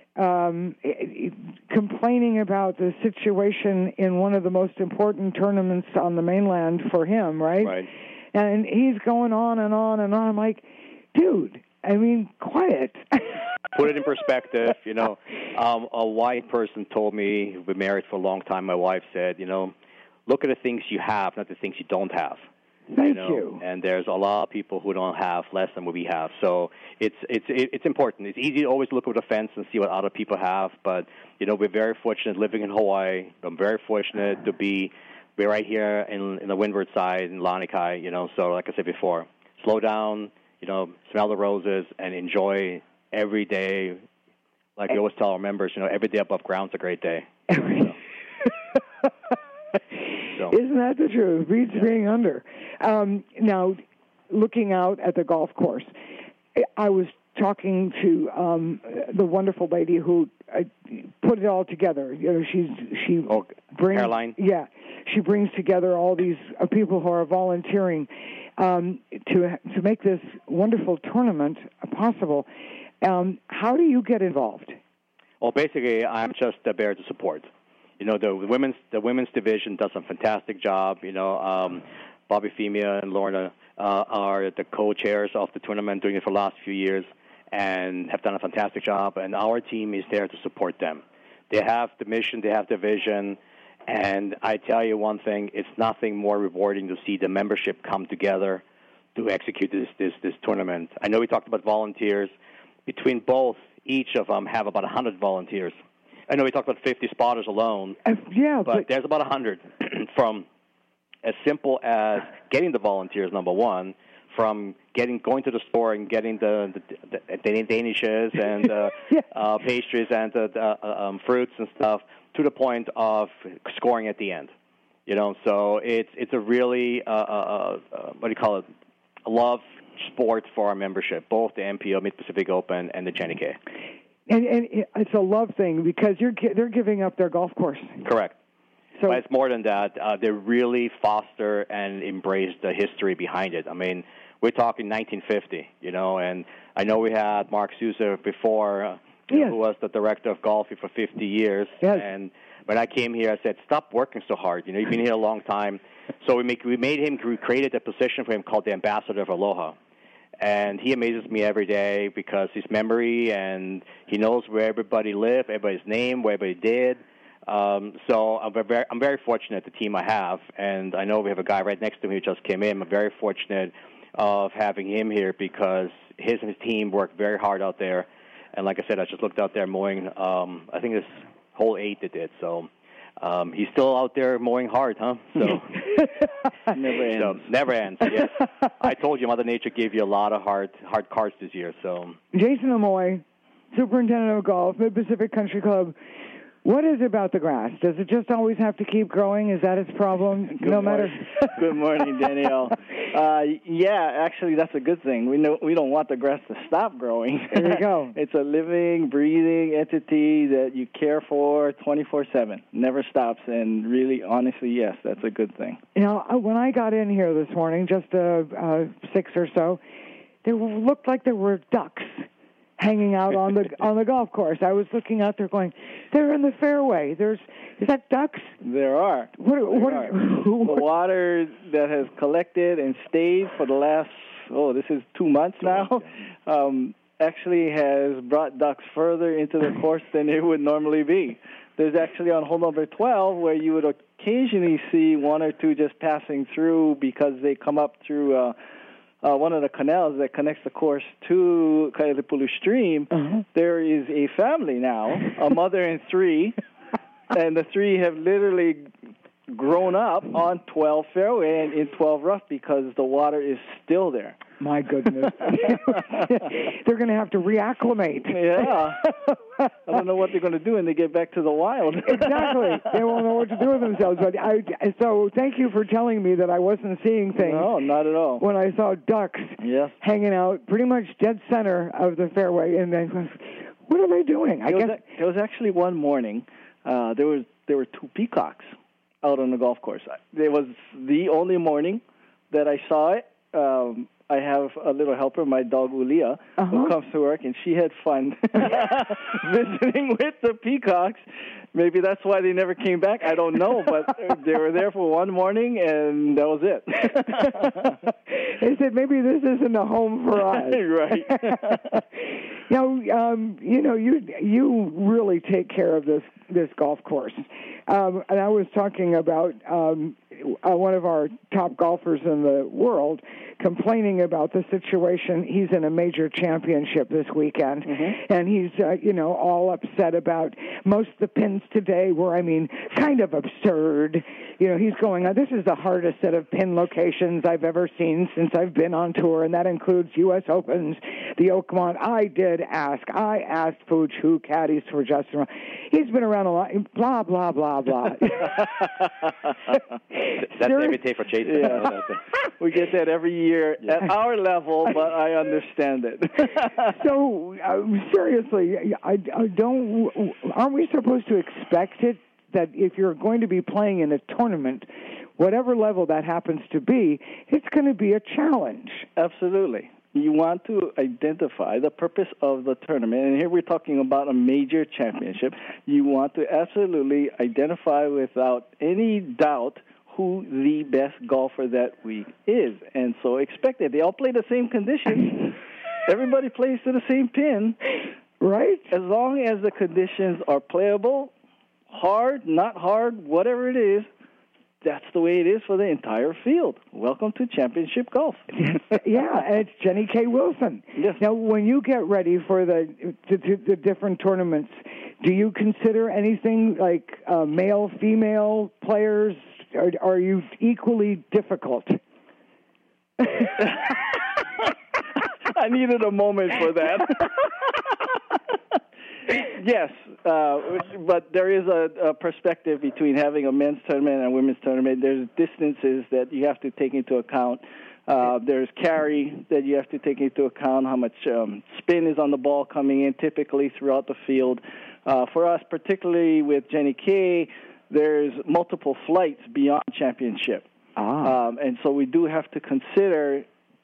Um, complaining about the situation in one of the most important tournaments on the mainland for him, right? Right. And he's going on and on and on. I'm like, dude, I mean, quiet. Put it in perspective, you know. Um, a white person told me, we've been married for a long time, my wife said, you know, look at the things you have, not the things you don't have. Thank you, know? you. And there's a lot of people who don't have less than what we have. So it's it's it's important. It's easy to always look over the fence and see what other people have. But, you know, we're very fortunate living in Hawaii. I'm very fortunate to be we're right here in, in the windward side in Lanikai, you know. So like I said before, slow down, you know, smell the roses and enjoy every day. Like we always tell our members, you know, every day above ground's a great day. Every So. Isn't that the truth? Beats yeah. being under. Um, now, looking out at the golf course, I was talking to um, the wonderful lady who uh, put it all together. You know, she's she oh, brings Caroline. Yeah, she brings together all these uh, people who are volunteering um, to to make this wonderful tournament possible. Um, how do you get involved? Well, basically, I'm just uh, there to support. You know, the women's the women's division does a fantastic job. You know, um, Bobby Femia and Lorna uh, are the co-chairs of the tournament, doing it for the last few years, and have done a fantastic job. And our team is there to support them. They have the mission, they have the vision, and I tell you one thing: it's nothing more rewarding to see the membership come together to execute this this this tournament. I know we talked about volunteers. Between both, each of them have about one hundred volunteers. I know we talked about fifty spotters alone, uh, yeah, but, but there's about one hundred from as simple as getting the volunteers, number one, from getting going to the store and getting the the, the, the danishes and uh, yeah. uh, pastries and the, the uh, um, fruits and stuff, to the point of scoring at the end. You know, so it's it's a really, uh, uh, uh, what do you call it, a love sport for our membership, both the M P O, Mid-Pacific Open, and the Jenny K. And, and it's a love thing because you're they're giving up their golf course. Correct. So but it's more than that. Uh, they really foster and embrace the history behind it. I mean, we're talking nineteen fifty, you know, and I know we had Mark Sousa before, uh, you Yes. know, who was the director of golf for fifty years. Yes. And when I came here, I said, stop working so hard. You know, you've been here a long time. So we make we made him, we created a position for him called the Ambassador of Aloha. And he amazes me every day because his memory, and he knows where everybody lived, everybody's name, where everybody did. Um, so I'm very, I'm very fortunate the team I have, and I know we have a guy right next to me who just came in. I'm very fortunate of having him here because his and his team work very hard out there. And like I said, I just looked out there mowing. Um, I think this whole eight they did. So um, he's still out there mowing hard, huh? So never ends. So, never ends. Yes. I told you, Mother Nature gave you a lot of hard, hard cards this year. So Jason Amoy, Superintendent of Golf, Mid-Pacific Country Club. What is it about the grass? Does it just always have to keep growing? Is that its problem? Good no morning. matter. Good morning, Danielle. Uh, yeah, actually, that's a good thing. We know we don't want the grass to stop growing. There you go. It's a living, breathing entity that you care for twenty-four seven. Never stops, and really, honestly, yes, that's a good thing. You know, uh, when I got in here this morning, just uh, uh, six or so, there looked like there were ducks hanging out on the on the golf course. I was looking out there going, they're in the fairway. There's is that ducks? There are. What, there what, are. what? The water that has collected and stayed for the last, oh, this is two months now, um, actually has brought ducks further into the course than it would normally be. There's actually on hole number twelve where you would occasionally see one or two just passing through because they come up through uh, Uh, one of the canals that connects the course to Kailipulu Stream. Uh-huh. There is a family now, a mother and three, and the three have literally grown up on twelve fairway and in twelve rough because the water is still there. My goodness. They're going to have to reacclimate. Yeah. I don't know what they're going to do when they get back to the wild. Exactly. They won't know what to do with themselves. But I, so thank you for telling me that I wasn't seeing things. No, not at all. When I saw ducks yes. hanging out pretty much dead center of the fairway. And then, what are they doing? I there guess was, a, there was actually one morning, uh, there was there were two peacocks out on the golf course. It was the only morning that I saw it. Um, I have a little helper, my dog Ulia, uh-huh. who comes to work, and she had fun visiting with the peacocks. Maybe that's why they never came back. I don't know, but they were there for one morning, and that was it. They said, maybe this isn't a home for us. Right. Now, um, you know, you you really take care of this, this golf course. Um, and I was talking about um, uh, one of our top golfers in the world complaining about the situation. He's in a major championship this weekend, mm-hmm. and he's, uh, you know, all upset about most of the pins today were, I mean, kind of absurd. You know, he's going, this is the hardest set of pin locations I've ever seen since I've been on tour, and that includes U S Opens, the Oakmont. I did ask. I asked Fuch who caddies for Justin. He's been around a lot. Blah, blah, blah, blah. That's David Tate for Chase. Yeah. We get that every year yeah. at our level, but I understand it. So, uh, seriously, I, I don't. Aren't we supposed to expect it that if you're going to be playing in a tournament, whatever level that happens to be, it's going to be a challenge? Absolutely. You want to identify the purpose of the tournament, and here we're talking about a major championship. You want to absolutely identify without any doubt who the best golfer that week is, and so expect it. They all play the same conditions. Everybody plays to the same pin. Right. As long as the conditions are playable, hard, not hard, whatever it is, that's the way it is for the entire field. Welcome to championship golf. Yeah, and it's Jenny K. Wilson. Yes. Now, when you get ready for the the, the different tournaments, do you consider anything like uh, male, female players? Are, are you equally difficult? I needed a moment for that. Yes, uh, but there is a, a perspective between having a men's tournament and a women's tournament. There's distances that you have to take into account. Uh, there's carry that you have to take into account, how much um, spin is on the ball coming in typically throughout the field. Uh, for us, particularly with Jenny Kay, there's multiple flights beyond championship. Ah. Um, and so we do have to consider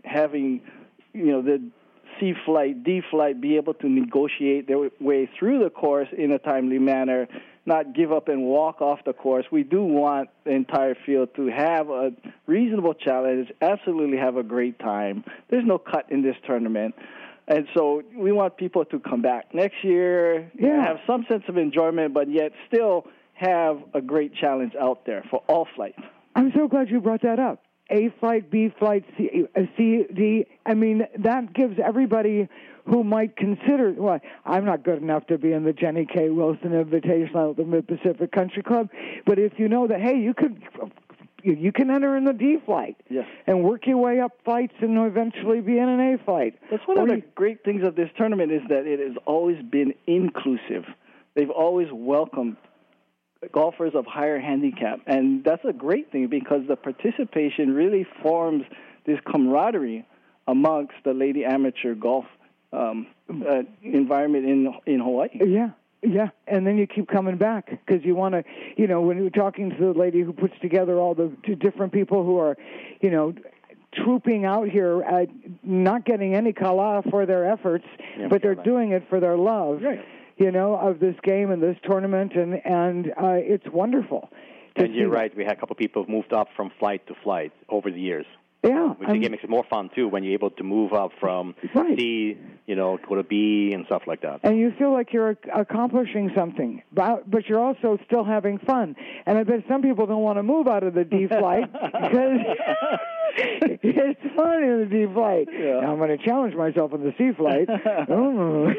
having, you know, the C flight, D flight be able to negotiate their way through the course in a timely manner, not give up and walk off the course. We do want the entire field to have a reasonable challenge, absolutely have a great time. There's no cut in this tournament. And so we want people to come back next year, yeah. have some sense of enjoyment, but yet still have a great challenge out there for all flights. I'm so glad you brought that up. A flight, B flight, C, C, D. I mean, that gives everybody who might consider, well, I'm not good enough to be in the Jenny K. Wilson Invitational at the Mid-Pacific Country Club, but if you know that, hey, you could you can enter in the D flight yes. and work your way up flights and eventually be in an A flight. That's one or of the you, great things of this tournament is that it has always been inclusive. They've always welcomed golfers of higher handicap, and that's a great thing because the participation really forms this camaraderie amongst the lady amateur golf um, uh, environment in in Hawaii. Yeah, yeah, and then you keep coming back because you want to, you know, when you're talking to the lady who puts together all the different people who are, you know, trooping out here, uh, not getting any kala for their efforts, yeah, but they're right. doing it for their love. Right. You know, of this game and this tournament, and and uh, it's wonderful. And you're right. We had a couple of people who moved up from flight to flight over the years. Yeah, which again makes it more fun too when you're able to move up from right. C, you know, go to B and stuff like that. And you feel like you're accomplishing something, but but you're also still having fun. And I bet some people don't want to move out of the D flight because it's fun in the D flight. Yeah. Now I'm going to challenge myself in the C flight. oh.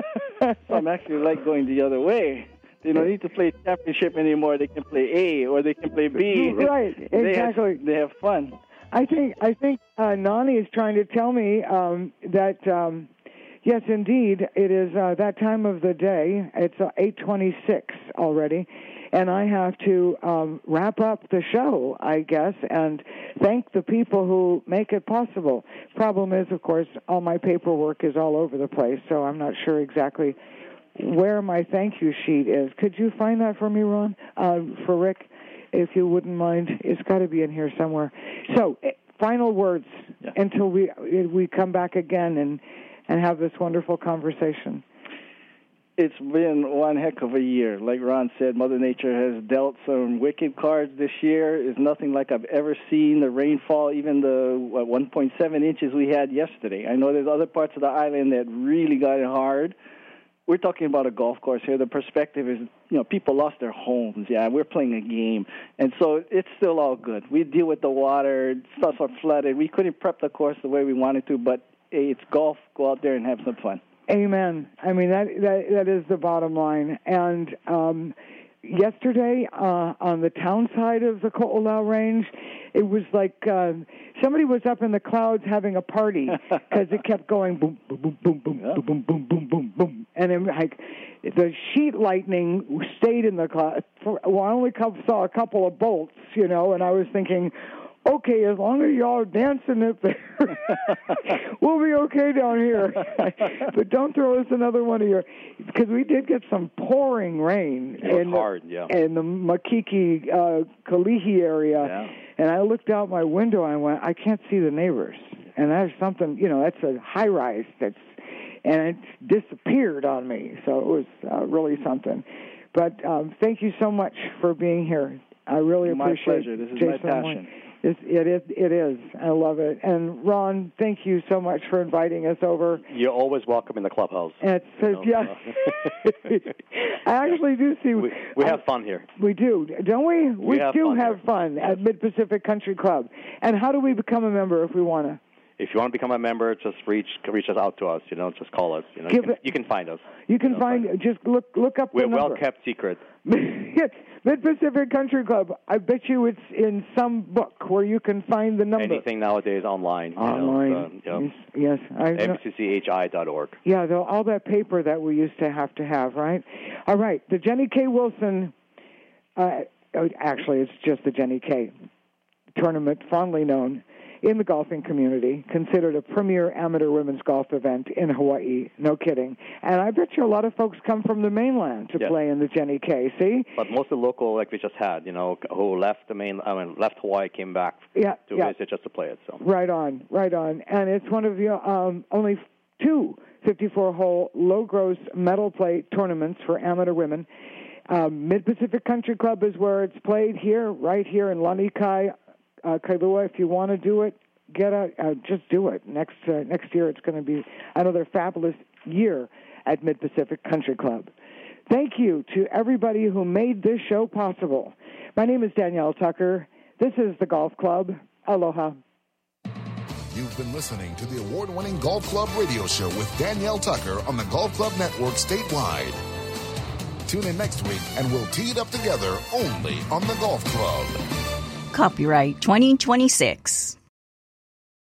I'm actually like going the other way. They don't need to play championship anymore. They can play A or they can play B. Right, they exactly. Have, they have fun. I think I think uh, Nani is trying to tell me um, that um, yes, indeed, it is uh, that time of the day. It's uh, eight twenty-six already, and I have to um, wrap up the show, I guess, and thank the people who make it possible. Problem is, of course, all my paperwork is all over the place, so I'm not sure exactly where my thank you sheet is. Could you find that for me, Ron, uh, for Rick? If you wouldn't mind, it's got to be in here somewhere. So, final words yeah. until we we come back again and, and have this wonderful conversation. It's been one heck of a year. Like Ron said, Mother Nature has dealt some wicked cards this year. It's nothing like I've ever seen. The rainfall, even the what, one point seven inches we had yesterday. I know there's other parts of the island that really got it hard. We're talking about a golf course here. The perspective is, you know, people lost their homes. Yeah, we're playing a game. And so it's still all good. We deal with the water. Stuff are flooded. We couldn't prep the course the way we wanted to, but hey, it's golf. Go out there and have some fun. Amen. I mean, that that, that is the bottom line. And um, yesterday uh, on the town side of the Ko'olau Range, it was like uh, somebody was up in the clouds having a party because it kept going boom, boom, boom, boom, boom, yeah. boom, boom, boom, boom, boom, boom. And then, like, the sheet lightning stayed in the cloud. Well, I only saw a couple of bolts, you know, and I was thinking, okay, as long as y'all are dancing up there, we'll be okay down here. But don't throw us another one of your, because we did get some pouring rain. It was in hard, the, yeah. In the Makiki, uh, Kalihi area. Yeah. And I looked out my window and I went, I can't see the neighbors. And that's something, you know, that's a high-rise that's, and it disappeared on me. So it was uh, really something. But um, thank you so much for being here. I really my appreciate pleasure. This is Jason my passion. It's, it is. It is. I love it. And Ron, thank you so much for inviting us over. You're always welcome in the clubhouse. And it's, you know, yeah. I actually do see. We, we have fun here. We do, don't we? We, we have do fun have here. fun yes. at Mid-Pacific Country Club. And how do we become a member if we want to? If you want to become a member, just reach reach us out to us. You know, just call us. You know, you can, you can find us. You can you know, find. find just look look up. We're the number. well kept secret. Mid-Pacific Country Club. I bet you it's in some book where you can find the number. Anything nowadays online. Online. You know, so, you know, yes. yes I M C C H I dot org. Yeah, the, all that paper that we used to have to have, right? All right. The Jenny K. Wilson. Uh, actually, it's just the Jenny K. tournament, fondly known, in the golfing community, considered a premier amateur women's golf event in Hawaii. No kidding. And I bet you a lot of folks come from the mainland to Yes. play in the Jenny K. See? But most of the local, like we just had, you know, who left the main, I mean, left Hawaii, came back Yeah, to yeah. visit just to play it. So Right on, right on. And it's one of the um, only two fifty-four hole low-gross metal play tournaments for amateur women. Um, Mid-Pacific Country Club is where it's played here, right here in Lanikai, uh, Kailua. If you want to do it, get a, uh, just do it. Next uh, next year it's going to be another fabulous year at Mid-Pacific Country Club. Thank you to everybody who made this show possible. My name is Danielle Tucker. This is the Golf Club. Aloha. You've been listening to the award-winning Golf Club radio show with Danielle Tucker on the Golf Club Network statewide. Tune in next week and we'll tee it up together only on the Golf Club. Copyright twenty twenty-six.